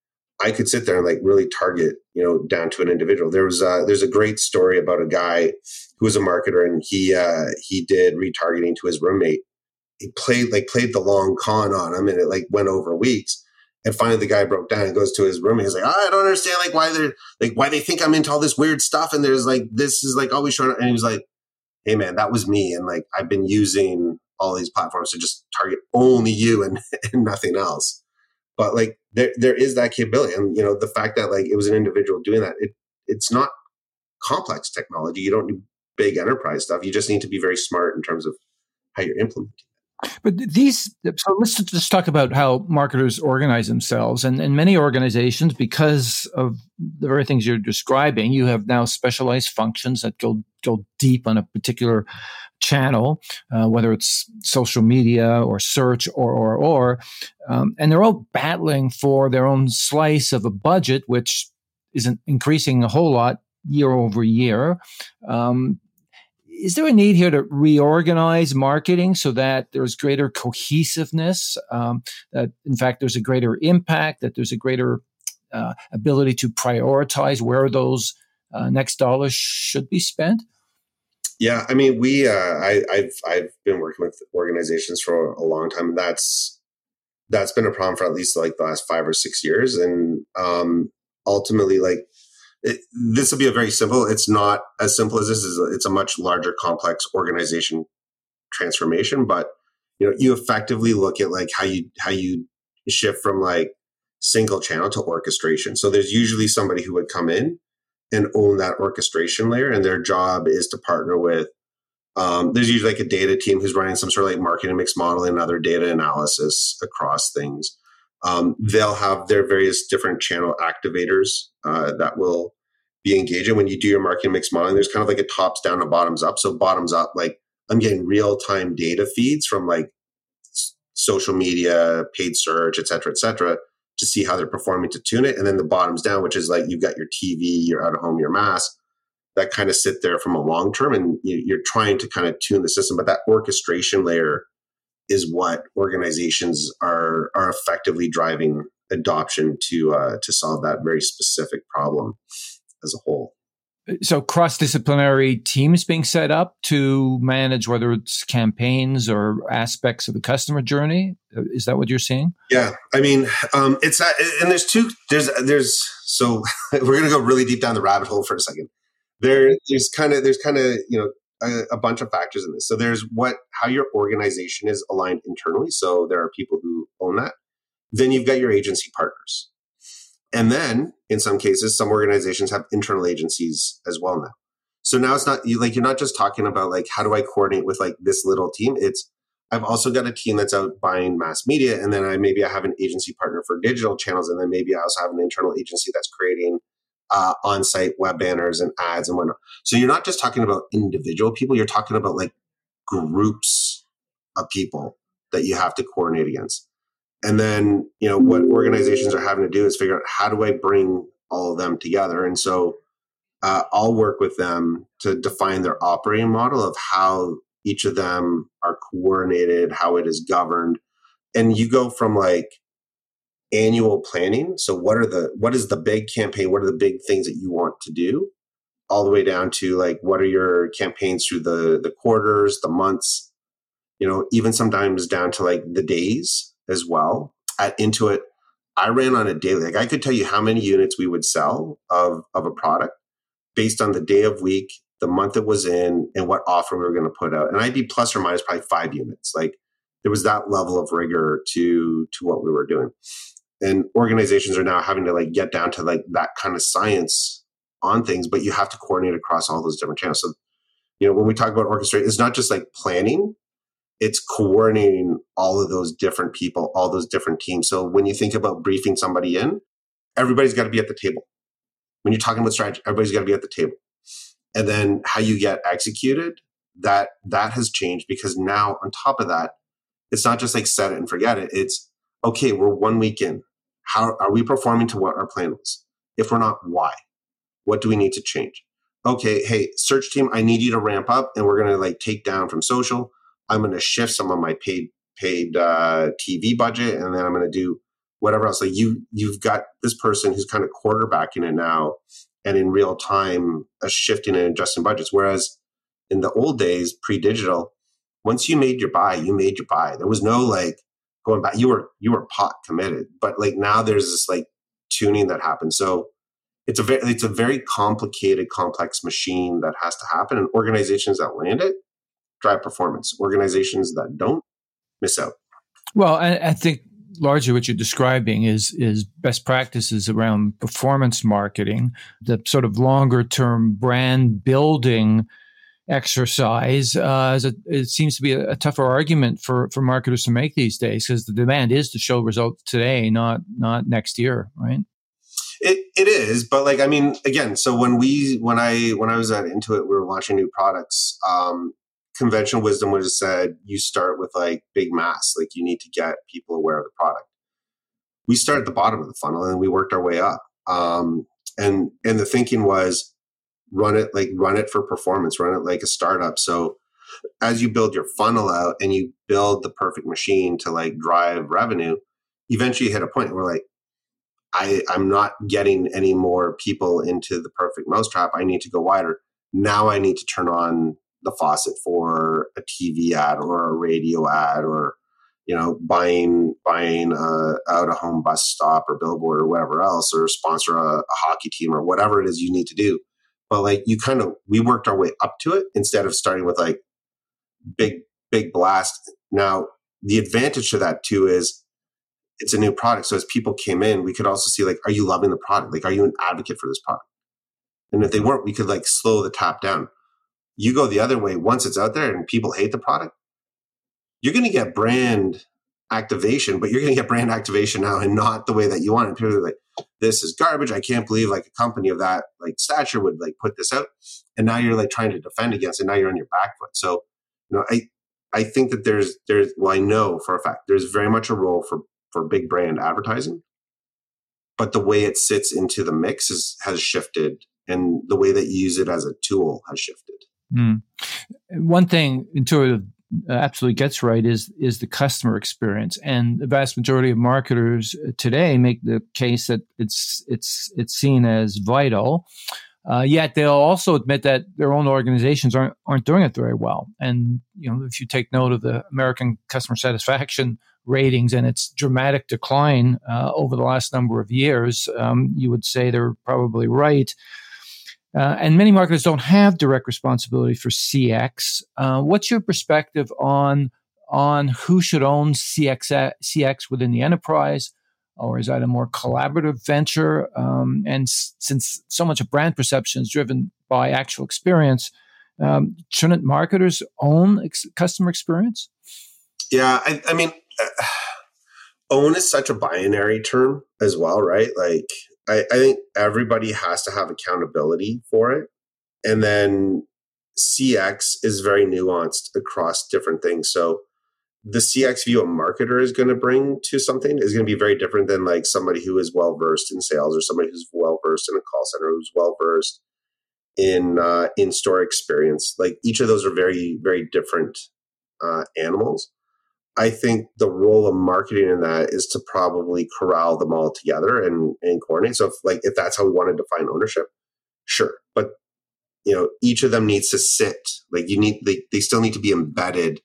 I could sit there and like really target, you know, down to an individual. There was a, there's a great story about a guy who was a marketer, and he uh, he did retargeting to his roommate. He played like played the long con on him, and it like went over weeks. And finally, the guy broke down and goes to his roommate. He's like, oh, I don't understand like why they're like why they think I'm into all this weird stuff, and there's like this is like always showing up. And he was like, hey man, that was me, and like I've been using all these platforms to just target only you and, and nothing else. But like there there is that capability, and you know the fact that like it was an individual doing that, it it's not complex technology. You don't need big enterprise stuff. You just need to be very smart in terms of how you're implementing. But these, so let's just talk about how marketers organize themselves. And, and many organizations, because of the very things you're describing, you have now specialized functions that go go deep on a particular channel, uh, whether it's social media or search or, or, or. Um, and they're all battling for their own slice of a budget, which isn't increasing a whole lot year over year. Um, Is there a need here to reorganize marketing so that there's greater cohesiveness, um, that in fact there's a greater impact, that there's a greater uh, ability to prioritize where those uh, next dollars should be spent? Yeah, I mean, we uh, I, I've I've been working with organizations for a long time. That's that's been a problem for at least like the last five or six years, and um, ultimately, like. It, this will be a very simple. It's not as simple as this. Is It's a much larger, complex organization transformation. But you know, you effectively look at like how you how you shift from like single channel to orchestration. So there's usually somebody who would come in and own that orchestration layer, and their job is to partner with. Um, there's usually like a data team who's running some sort of like marketing mix modeling and other data analysis across things. Um, they'll have their various different channel activators uh, that will be engaging. When you do your marketing mix modeling, there's kind of like a tops down and bottoms up. So bottoms up, like I'm getting real time data feeds from like s- social media, paid search, et cetera, et cetera, to see how they're performing to tune it. And then the bottoms down, which is like you've got your T V, your out of home, your mass, that kind of sit there from a long term, and you, you're trying to kind of tune the system. But that orchestration layer is what organizations are are effectively driving adoption to uh, to solve that very specific problem as a whole. So cross-disciplinary teams being set up to manage whether it's campaigns or aspects of the customer journey. Is that what you're seeing? Yeah, I mean, um, it's that, and there's two. There's there's so we're going to go really deep down the rabbit hole for a second. There, there's kind of there's kind of you know. A, a bunch of factors in this. So there's what how your organization is aligned internally. So there are people who own that. Then you've got your agency partners. And then in some cases, some organizations have internal agencies as well now. So now it's not you like you're not just talking about like how do I coordinate with like this little team? It's I've also got a team that's out buying mass media, and then I maybe I have an agency partner for digital channels, and then maybe I also have an internal agency that's creating Uh, on-site web banners and ads and whatnot. So you're not just talking about individual people, you're talking about like groups of people that you have to coordinate against. And then, you know, what organizations are having to do is figure out how do I bring all of them together? And so uh, I'll work with them to define their operating model of how each of them are coordinated, how it is governed. And you go from like annual planning. So what are the, what is the big campaign? What are the big things that you want to do? All the way down to like, what are your campaigns through the, the quarters, the months, you know, even sometimes down to like the days as well. At Intuit, I ran on a daily, like I could tell you how many units we would sell of, of a product based on the day of week, the month it was in, and what offer we were going to put out. And I'd be plus or minus probably five units. Like there was that level of rigor to, to what we were doing. And organizations are now having to like get down to like that kind of science on things, but you have to coordinate across all those different channels. So, you know, when we talk about orchestrate, it's not just like planning, it's coordinating all of those different people, all those different teams. So when you think about briefing somebody in, everybody's got to be at the table. When you're talking about strategy, everybody's got to be at the table. And then how you get executed, that that has changed, because now on top of that, it's not just like set it and forget it. It's, okay, we're one week in. How are we performing to what our plan was? If we're not, why? What do we need to change? Okay, hey, search team, I need you to ramp up, and we're going to like take down from social. I'm going to shift some of my paid paid uh, T V budget, and then I'm going to do whatever else. Like you, you've got this person who's kind of quarterbacking it now, and in real time, uh, shifting and adjusting budgets. Whereas in the old days, pre-digital, once you made your buy, you made your buy. There was no like going back. You were you were pot committed. But like now, there's this like tuning that happens. So it's a very it's a very complicated, complex machine that has to happen. And organizations that land it drive performance. Organizations that don't miss out. Well, I, I think largely what you're describing is is best practices around performance marketing, the sort of longer term brand building exercise. Uh, as a, it seems to be a, a tougher argument for, for marketers to make these days, because the demand is to show results today, not not next year, right? It it is, but like I mean, again, so when we when I when I was at Intuit, we were launching new products. Um, conventional wisdom would have said you start with like big mass, like you need to get people aware of the product. We started at the bottom of the funnel and we worked our way up. Um, and and the thinking was run it like run it for performance, run it like a startup. So as you build your funnel out and you build the perfect machine to like drive revenue, eventually you hit a point where like I, I'm not getting any more people into the perfect mousetrap. I need to go wider. Now I need to turn on the faucet for a T V ad or a radio ad, or, you know, buying buying a out of home bus stop or billboard or whatever else, or sponsor a, a hockey team or whatever it is you need to do. But like you kind of, we worked our way up to it instead of starting with like big, big blast. Now, the advantage to that too is it's a new product. So as people came in, we could also see like, are you loving the product? Like, are you an advocate for this product? And if they weren't, we could like slow the tap down. You go the other way. Once it's out there and people hate the product, you're going to get brand activation, but you're going to get brand activation now and not the way that you want it. People are like, this is garbage. I can't believe like a company of that like stature would like put this out. And now you're like trying to defend against it. Now you're on your back foot. So, you know, I, I think that there's, there's, well, I know for a fact, there's very much a role for, for big brand advertising, but the way it sits into the mix is, has shifted, and the way that you use it as a tool has shifted. Mm. One thing Intuitive uh, absolutely gets right is is the customer experience, and the vast majority of marketers today make the case that it's it's it's seen as vital. Uh, yet they'll also admit that their own organizations aren't aren't doing it very well. And you know, if you take note of the American customer satisfaction ratings and its dramatic decline uh, over the last number of years, um, you would say they're probably right. Uh, and many marketers don't have direct responsibility for C X. Uh, what's your perspective on on who should own C X, C X within the enterprise? Or is that a more collaborative venture? Um, and s- since so much of brand perception is driven by actual experience, um, shouldn't marketers own ex- customer experience? Yeah, I, I mean, uh, own is such a binary term as well, right? Like, I, I think everybody has to have accountability for it. And then C X is very nuanced across different things. So the C X view a marketer is going to bring to something is going to be very different than like somebody who is well-versed in sales, or somebody who's well-versed in a call center, who's well-versed in uh, in-store experience. Like each of those are very, very different uh, animals. I think the role of marketing in that is to probably corral them all together and, and coordinate. So if like, if that's how we want to define ownership, sure. But, you know, each of them needs to sit, like you need, they, they still need to be embedded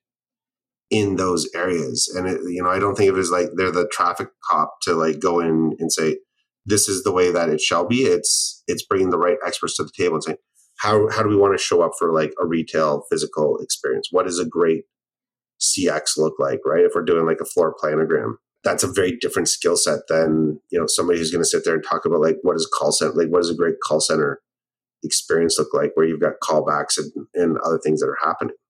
in those areas. And, it, you know, I don't think of it as like they're the traffic cop to like go in and say, this is the way that it shall be. It's, it's bringing the right experts to the table and saying, how, how do we want to show up for like a retail physical experience? What is a great C X look like, right? If we're doing like a floor planogram, that's a very different skill set than, you know, somebody who's going to sit there and talk about like, what is call center, like what does a great call center experience look like, where you've got callbacks and, and other things that are happening.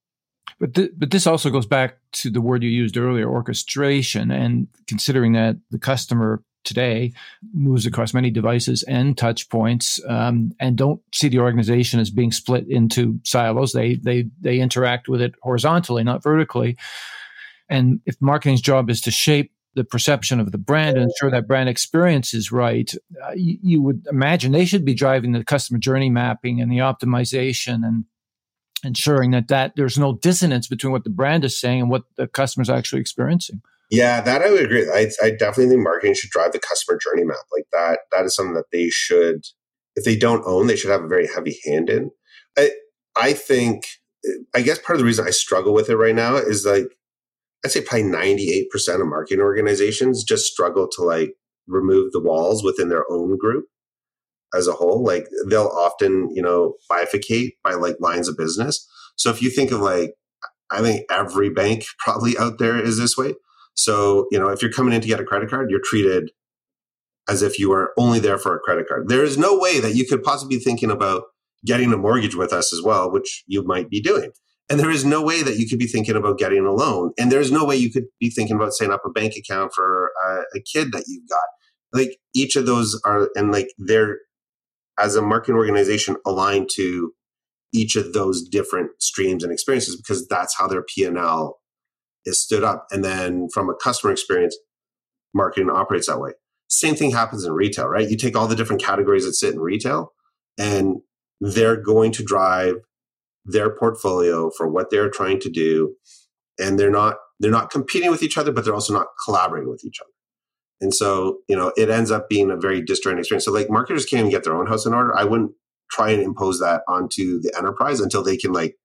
But th- but this also goes back to the word you used earlier, orchestration, and considering that the customer today moves across many devices and touch points, um, and don't see the organization as being split into silos. They they they interact with it horizontally, not vertically. And if marketing's job is to shape the perception of the brand and ensure that brand experience is right, uh, you, you would imagine they should be driving the customer journey mapping and the optimization and ensuring that, that there's no dissonance between what the brand is saying and what the customer's actually experiencing. Yeah, that I would agree. I, I definitely think marketing should drive the customer journey map. Like that, that is something that they should, if they don't own, they should have a very heavy hand in. I, I think, I guess part of the reason I struggle with it right now is like, I'd say probably ninety-eight percent of marketing organizations just struggle to like remove the walls within their own group as a whole. Like they'll often, you know, bifurcate by like lines of business. So if you think of like, I think every bank probably out there is this way. So, you know, if you're coming in to get a credit card, you're treated as if you were only there for a credit card. There is no way that you could possibly be thinking about getting a mortgage with us as well, which you might be doing. And there is no way that you could be thinking about getting a loan. And there's no way you could be thinking about setting up a bank account for a, a kid that you've got. Like each of those are, and like they're, as a marketing organization, aligned to each of those different streams and experiences because that's how their P and L is stood up. And then from a customer experience, marketing operates that way. Same thing happens in retail, right? You take all the different categories that sit in retail and they're going to drive their portfolio for what they're trying to do. And they're not, they're not competing with each other, but they're also not collaborating with each other. And so, you know, it ends up being a very disjointed experience. So like marketers can't even get their own house in order. I wouldn't try and impose that onto the enterprise until they can like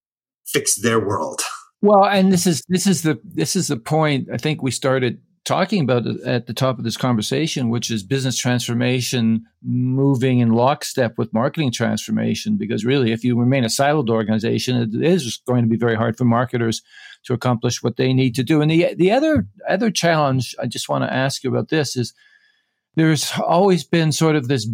fix their world. Well, and this is, this is the, this is the point I think we started talking about at the top of this conversation, which is business transformation moving in lockstep with marketing transformation. Because really, if you remain a siloed organization, it is going to be very hard for marketers to accomplish what they need to do. And the the other other challenge I just want to ask you about this is there's always been sort of this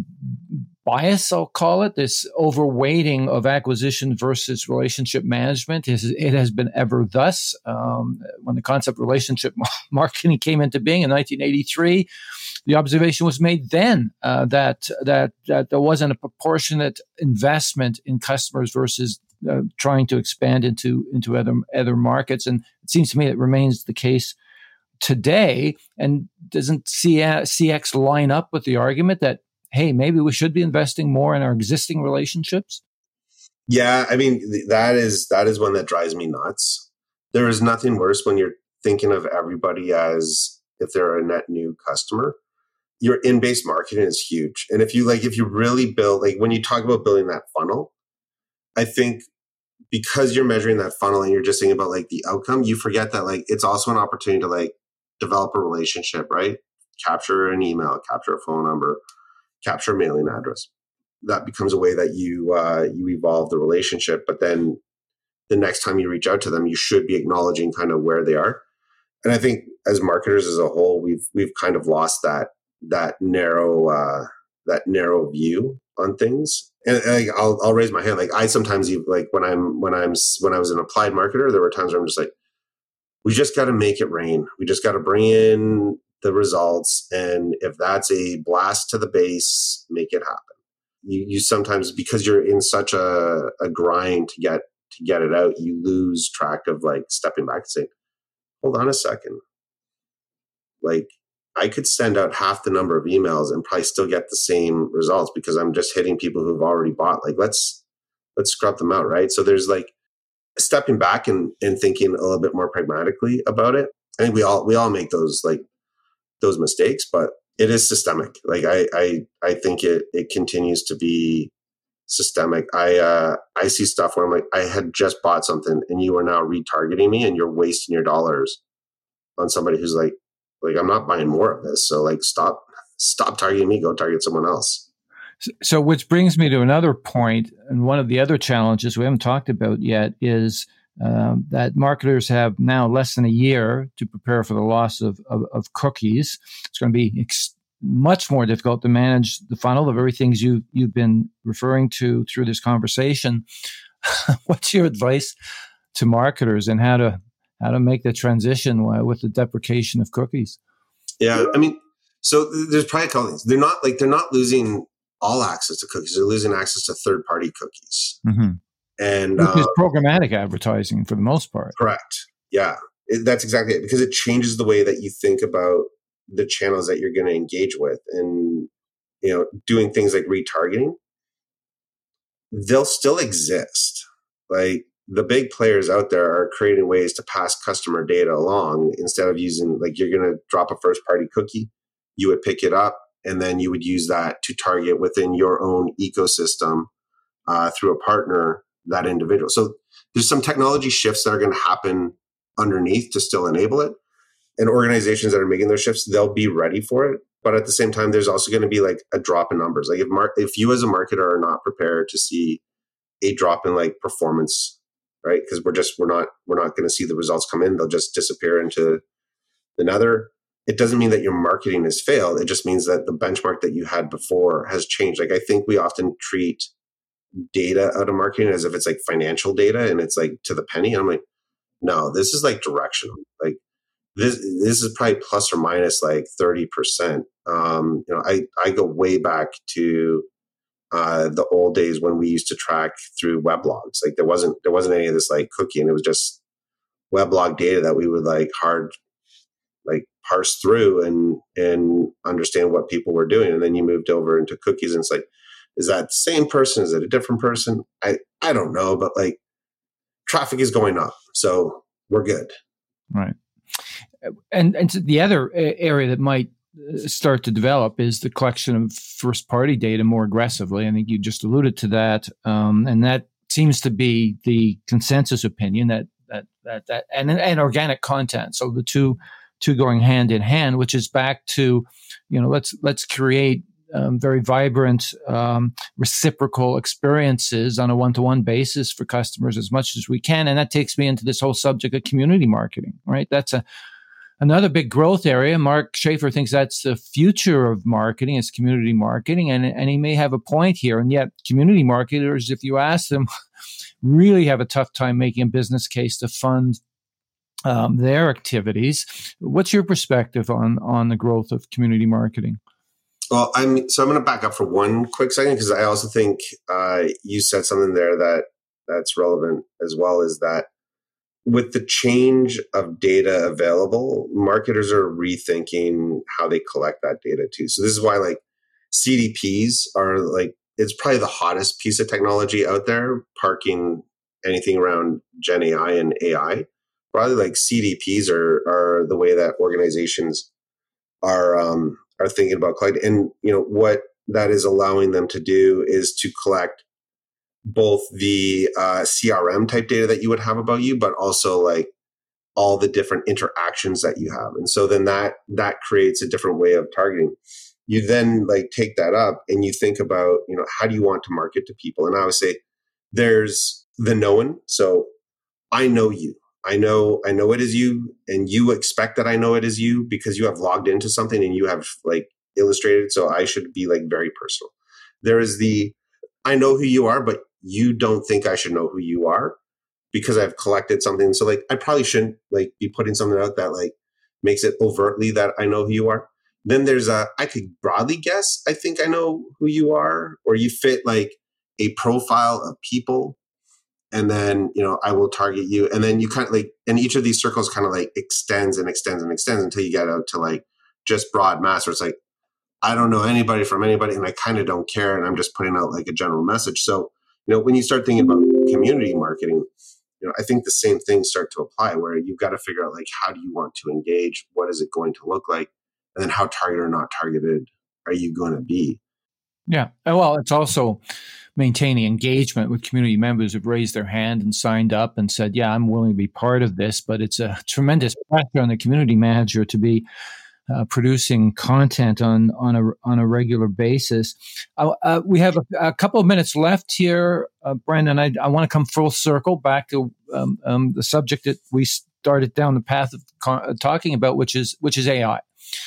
bias, I'll call it, this overweighting of acquisition versus relationship management. It has been ever thus. Um, when the concept of relationship marketing came into being in nineteen eighty-three, the observation was made then uh, that, that that there wasn't a proportionate investment in customers versus uh, trying to expand into into other other markets. And it seems to me it remains the case today. And doesn't C X line up with the argument that, hey, maybe we should be investing more in our existing relationships? Yeah, I mean, that is that is one that drives me nuts. There is nothing worse when you're thinking of everybody as if they're a net new customer. Your in-base marketing is huge. And if you like, if you really build, like when you talk about building that funnel, I think because you're measuring that funnel and you're just thinking about like the outcome, you forget that like it's also an opportunity to like develop a relationship, right? Capture an email, capture a phone number, capture a mailing address. That becomes a way that you uh, you evolve the relationship. But then the next time you reach out to them, you should be acknowledging kind of where they are. And I think as marketers as a whole, we've we've kind of lost that that narrow uh, that narrow view on things. And, and like, I'll I'll raise my hand. Like I sometimes even, like when I'm when I'm when I was an applied marketer, there were times where I'm just like, we just got to make it rain. We just got to bring in the results. And if that's a blast to the base, make it happen. You, you sometimes, because you're in such a, a grind to get to get it out, you lose track of like stepping back and saying, hold on a second. Like I could send out half the number of emails and probably still get the same results because I'm just hitting people who've already bought. Like let's let's scrub them out, right? So there's like stepping back and, and thinking a little bit more pragmatically about it. I think we all we all make those like those mistakes, but it is systemic. Like I I I think it it continues to be systemic. I uh I see stuff where I'm like, I had just bought something and you are now retargeting me and you're wasting your dollars on somebody who's like, like I'm not buying more of this. So like stop stop targeting me, go target someone else. So which brings me to another point, and one of the other challenges we haven't talked about yet is um, that marketers have now less than a year to prepare for the loss of, of, of cookies. It's going to be ex- much more difficult to manage the funnel, the very things you, you've been referring to through this conversation. What's your advice to marketers and how to how to make the transition with the deprecation of cookies. Yeah, I mean, so there's probably a couple things. They're not like they're not losing all access to cookies. They're losing access to third-party cookies, mm-hmm. and which is uh, programmatic advertising for the most part. Correct. Yeah, it, that's exactly it, because it changes the way that you think about the channels that you're going to engage with, and you know, doing things like retargeting. They'll still exist. Like the big players out there are creating ways to pass customer data along instead of using, like, you're going to drop a first-party cookie, you would pick it up, and then you would use that to target within your own ecosystem uh, through a partner, that individual. So there's some technology shifts that are going to happen underneath to still enable it. And organizations that are making those shifts, they'll be ready for it. But at the same time, there's also going to be like a drop in numbers. Like if mar- if you as a marketer are not prepared to see a drop in like performance, right? Because we're just we're not we're not going to see the results come in. They'll just disappear into the nether. It doesn't mean that your marketing has failed. It just means that the benchmark that you had before has changed. Like I think we often treat data out of marketing as if it's like financial data and it's like to the penny. And I'm like, no, this is like directional. Like this this is probably plus or minus like thirty percent. Um, you know, I, I go way back to uh, the old days when we used to track through weblogs. Like there wasn't there wasn't any of this like cookie, and it was just weblog data that we would like hard like parse through and and understand what people were doing. And then you moved over into cookies, and it's like, is that the same person? Is it a different person? I, I don't know, but like traffic is going up, so we're good. Right. And and the other area that might start to develop is the collection of first-party data more aggressively. I think you just alluded to that, um, and that seems to be the consensus opinion that that that that and and organic content. So the two two going hand in hand, which is back to, you know, let's let's create um, very vibrant um, reciprocal experiences on a one-to-one basis for customers as much as we can, and that takes me into this whole subject of community marketing. Right, that's a Another big growth area. Mark Schaefer thinks that's the future of marketing, is community marketing, and, and he may have a point here. And yet community marketers, if you ask them, really have a tough time making a business case to fund um, their activities. What's your perspective on, on the growth of community marketing? Well, I'm so I'm going to back up for one quick second, because I also think uh, you said something there that that's relevant as well, is that with the change of data available, marketers are rethinking how they collect that data too. So this is why like C D Ps are like, it's probably the hottest piece of technology out there, parking anything around Gen A I and A I. Probably like C D Ps are are the way that organizations are um, are thinking about collecting. And you know what that is allowing them to do is to collect both the uh, C R M type data that you would have about you, but also like all the different interactions that you have. And so then that that creates a different way of targeting. You then like take that up and you think about, you know, how do you want to market to people? And I would say there's the known. So I know you. I know I know it is you, and you expect that I know it is you because you have logged into something and you have like illustrated. So I should be like very personal. There is the I know who you are, but you don't think I should know who you are because I've collected something. So like, I probably shouldn't like be putting something out that like makes it overtly that I know who you are. Then there's a, I could broadly guess, I think I know who you are, or you fit like a profile of people. And then, you know, I will target you. And then you kind of like, and each of these circles kind of like extends and extends and extends until you get out to like just broad mass where it's like, I don't know anybody from anybody, and I kind of don't care, and I'm just putting out like a general message. So, you know, when you start thinking about community marketing, you know, I think the same things start to apply, where you've got to figure out like, how do you want to engage? What is it going to look like? And then how targeted or not targeted are you going to be? Yeah. Well, it's also maintaining engagement with community members who've raised their hand and signed up and said, yeah, I'm willing to be part of this. But it's a tremendous pressure on the community manager to be Uh, producing content on on a on a regular basis. Uh, uh, we have a, a couple of minutes left here, uh, Brendan. I, I want to come full circle back to um, um, the subject that we started down the path of co- talking about, which is which is A I,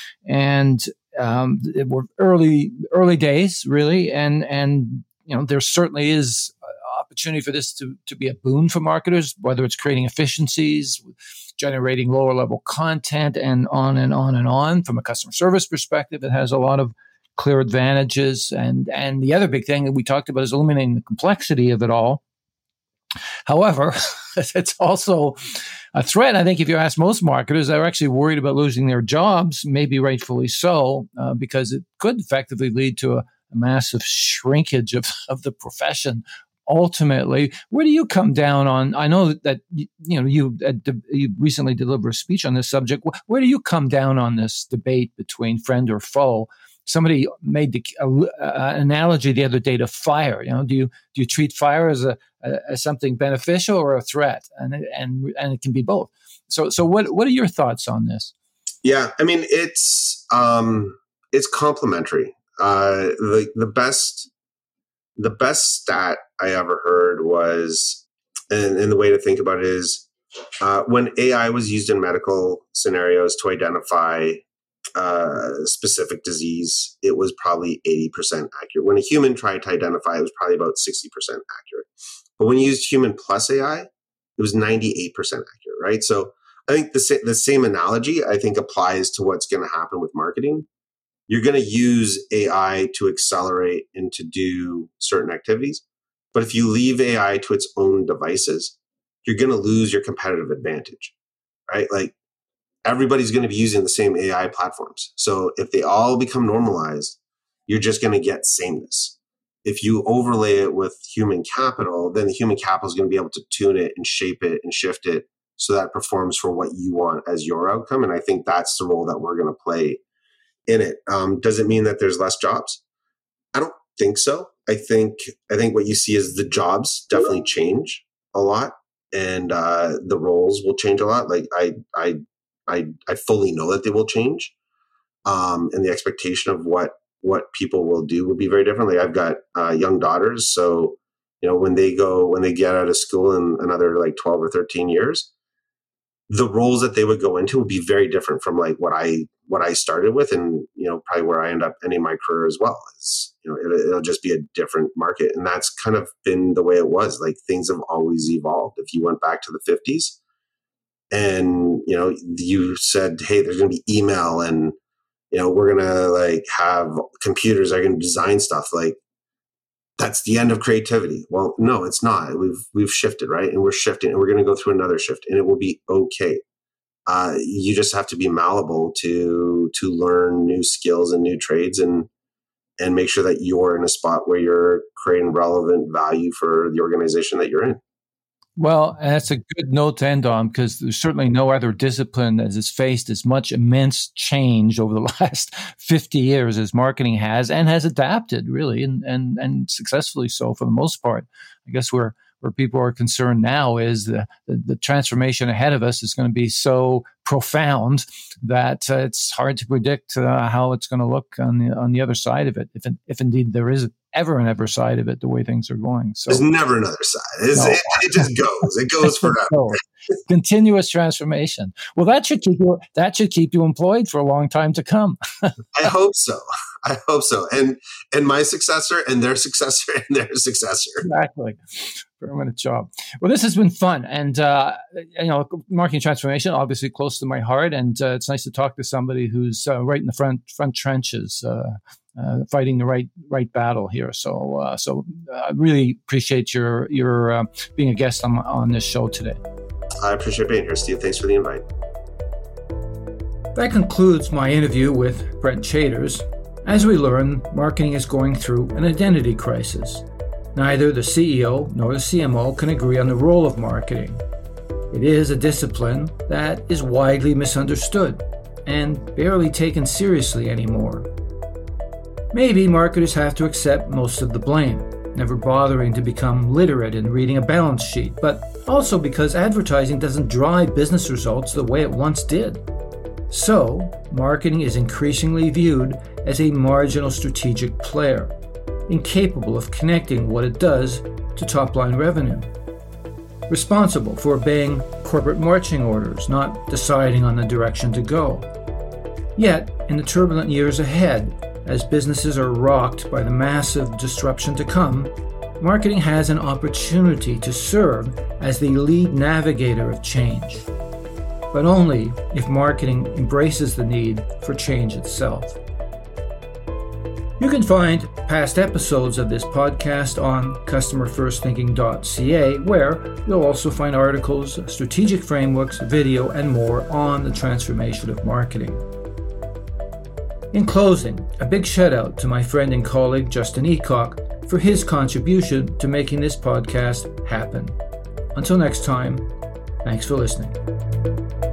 and um, it were early early days really, and and you know there certainly is opportunity for this to, to be a boon for marketers, whether it's creating efficiencies, generating lower level content, and on and on and on. From a customer service perspective, it has a lot of clear advantages. And, and the other big thing that we talked about is eliminating the complexity of it all. However, it's also a threat. I think if you ask most marketers, they're actually worried about losing their jobs, maybe rightfully so, uh, because it could effectively lead to a, a massive shrinkage of, of the profession. Ultimately, where do you come down on? I know that you know you uh, de- you recently delivered a speech on this subject. Where do you come down on this debate between friend or foe? Somebody made the uh, uh, analogy the other day to fire. You know, do you do you treat fire as a, a as something beneficial or a threat? And and and it can be both. So so what what are your thoughts on this? Yeah, I mean it's um, it's complementary. Uh, the the best the best stat I ever heard was, and, and the way to think about it is, uh, when A I was used in medical scenarios to identify uh, specific disease, it was probably eighty percent accurate. When a human tried to identify, it was probably about sixty percent accurate. But when you used human plus A I, it was ninety-eight percent accurate, right? So I think the, sa- the same analogy, I think, applies to what's going to happen with marketing. You're going to use A I to accelerate and to do certain activities. But if you leave A I to its own devices, you're going to lose your competitive advantage, right? Like everybody's going to be using the same A I platforms. So if they all become normalized, you're just going to get sameness. If you overlay it with human capital, then the human capital is going to be able to tune it and shape it and shift it so that it performs for what you want as your outcome. And I think that's the role that we're going to play in it. Um, does it mean that there's less jobs? I don't think so. I think I think what you see is the jobs definitely change a lot, and uh, the roles will change a lot. Like I I I I fully know that they will change, um, and the expectation of what what people will do will be very different. Like I've got uh, young daughters, so you know when they go when they get out of school in another like twelve or thirteen years, the roles that they would go into will be very different from like what I what I started with, and you know probably where I end up ending my career as well. Is you know it, it'll just be a different market, and that's kind of been the way it was. Like things have always evolved. If you went back to the fifties, and you know you said, "Hey, there's going to be email, and you know we're going to like have computers that are going to design stuff," like that's the end of creativity. Well, no, it's not. We've we've shifted, right? And we're shifting, and we're going to go through another shift, and it will be okay. Uh, you just have to be malleable to to learn new skills and new trades, and and make sure that you're in a spot where you're creating relevant value for the organization that you're in. Well, and that's a good note to end on, because there's certainly no other discipline that has faced as much immense change over the last fifty years as marketing has, and has adapted really, and and and successfully so for the most part. I guess where where people are concerned now is the the, the transformation ahead of us is going to be so profound that uh, it's hard to predict uh, how it's going to look on the on the other side of it, if if indeed there is ever an ever side of it, the way things are going. So there's never another side. No. It, it just goes. It goes forever. Continuous transformation. Well, that should keep you that should keep you employed for a long time to come. I hope so. I hope so. And and my successor and their successor and their successor. Exactly. Permanent job. Well, this has been fun, and uh, you know, marketing transformation obviously close to my heart, and uh, it's nice to talk to somebody who's uh, right in the front front trenches. Uh, Uh, fighting the right right battle here. So uh, so I really appreciate your your uh, being a guest on on this show today. I appreciate being here, Steve. Thanks for the invite. That concludes my interview with Brent Chaters. As we learn, marketing is going through an identity crisis. Neither the C E O nor the C M O can agree on the role of marketing. It is a discipline that is widely misunderstood and barely taken seriously anymore. Maybe marketers have to accept most of the blame, never bothering to become literate in reading a balance sheet, but also because advertising doesn't drive business results the way it once did. So, marketing is increasingly viewed as a marginal strategic player, incapable of connecting what it does to top-line revenue. Responsible for obeying corporate marching orders, not deciding on the direction to go. Yet, in the turbulent years ahead, as businesses are rocked by the massive disruption to come, marketing has an opportunity to serve as the lead navigator of change, but only if marketing embraces the need for change itself. You can find past episodes of this podcast on customer first thinking dot c a, where you'll also find articles, strategic frameworks, video, and more on the transformation of marketing. In closing, a big shout out to my friend and colleague Justin Eacock for his contribution to making this podcast happen. Until next time, thanks for listening.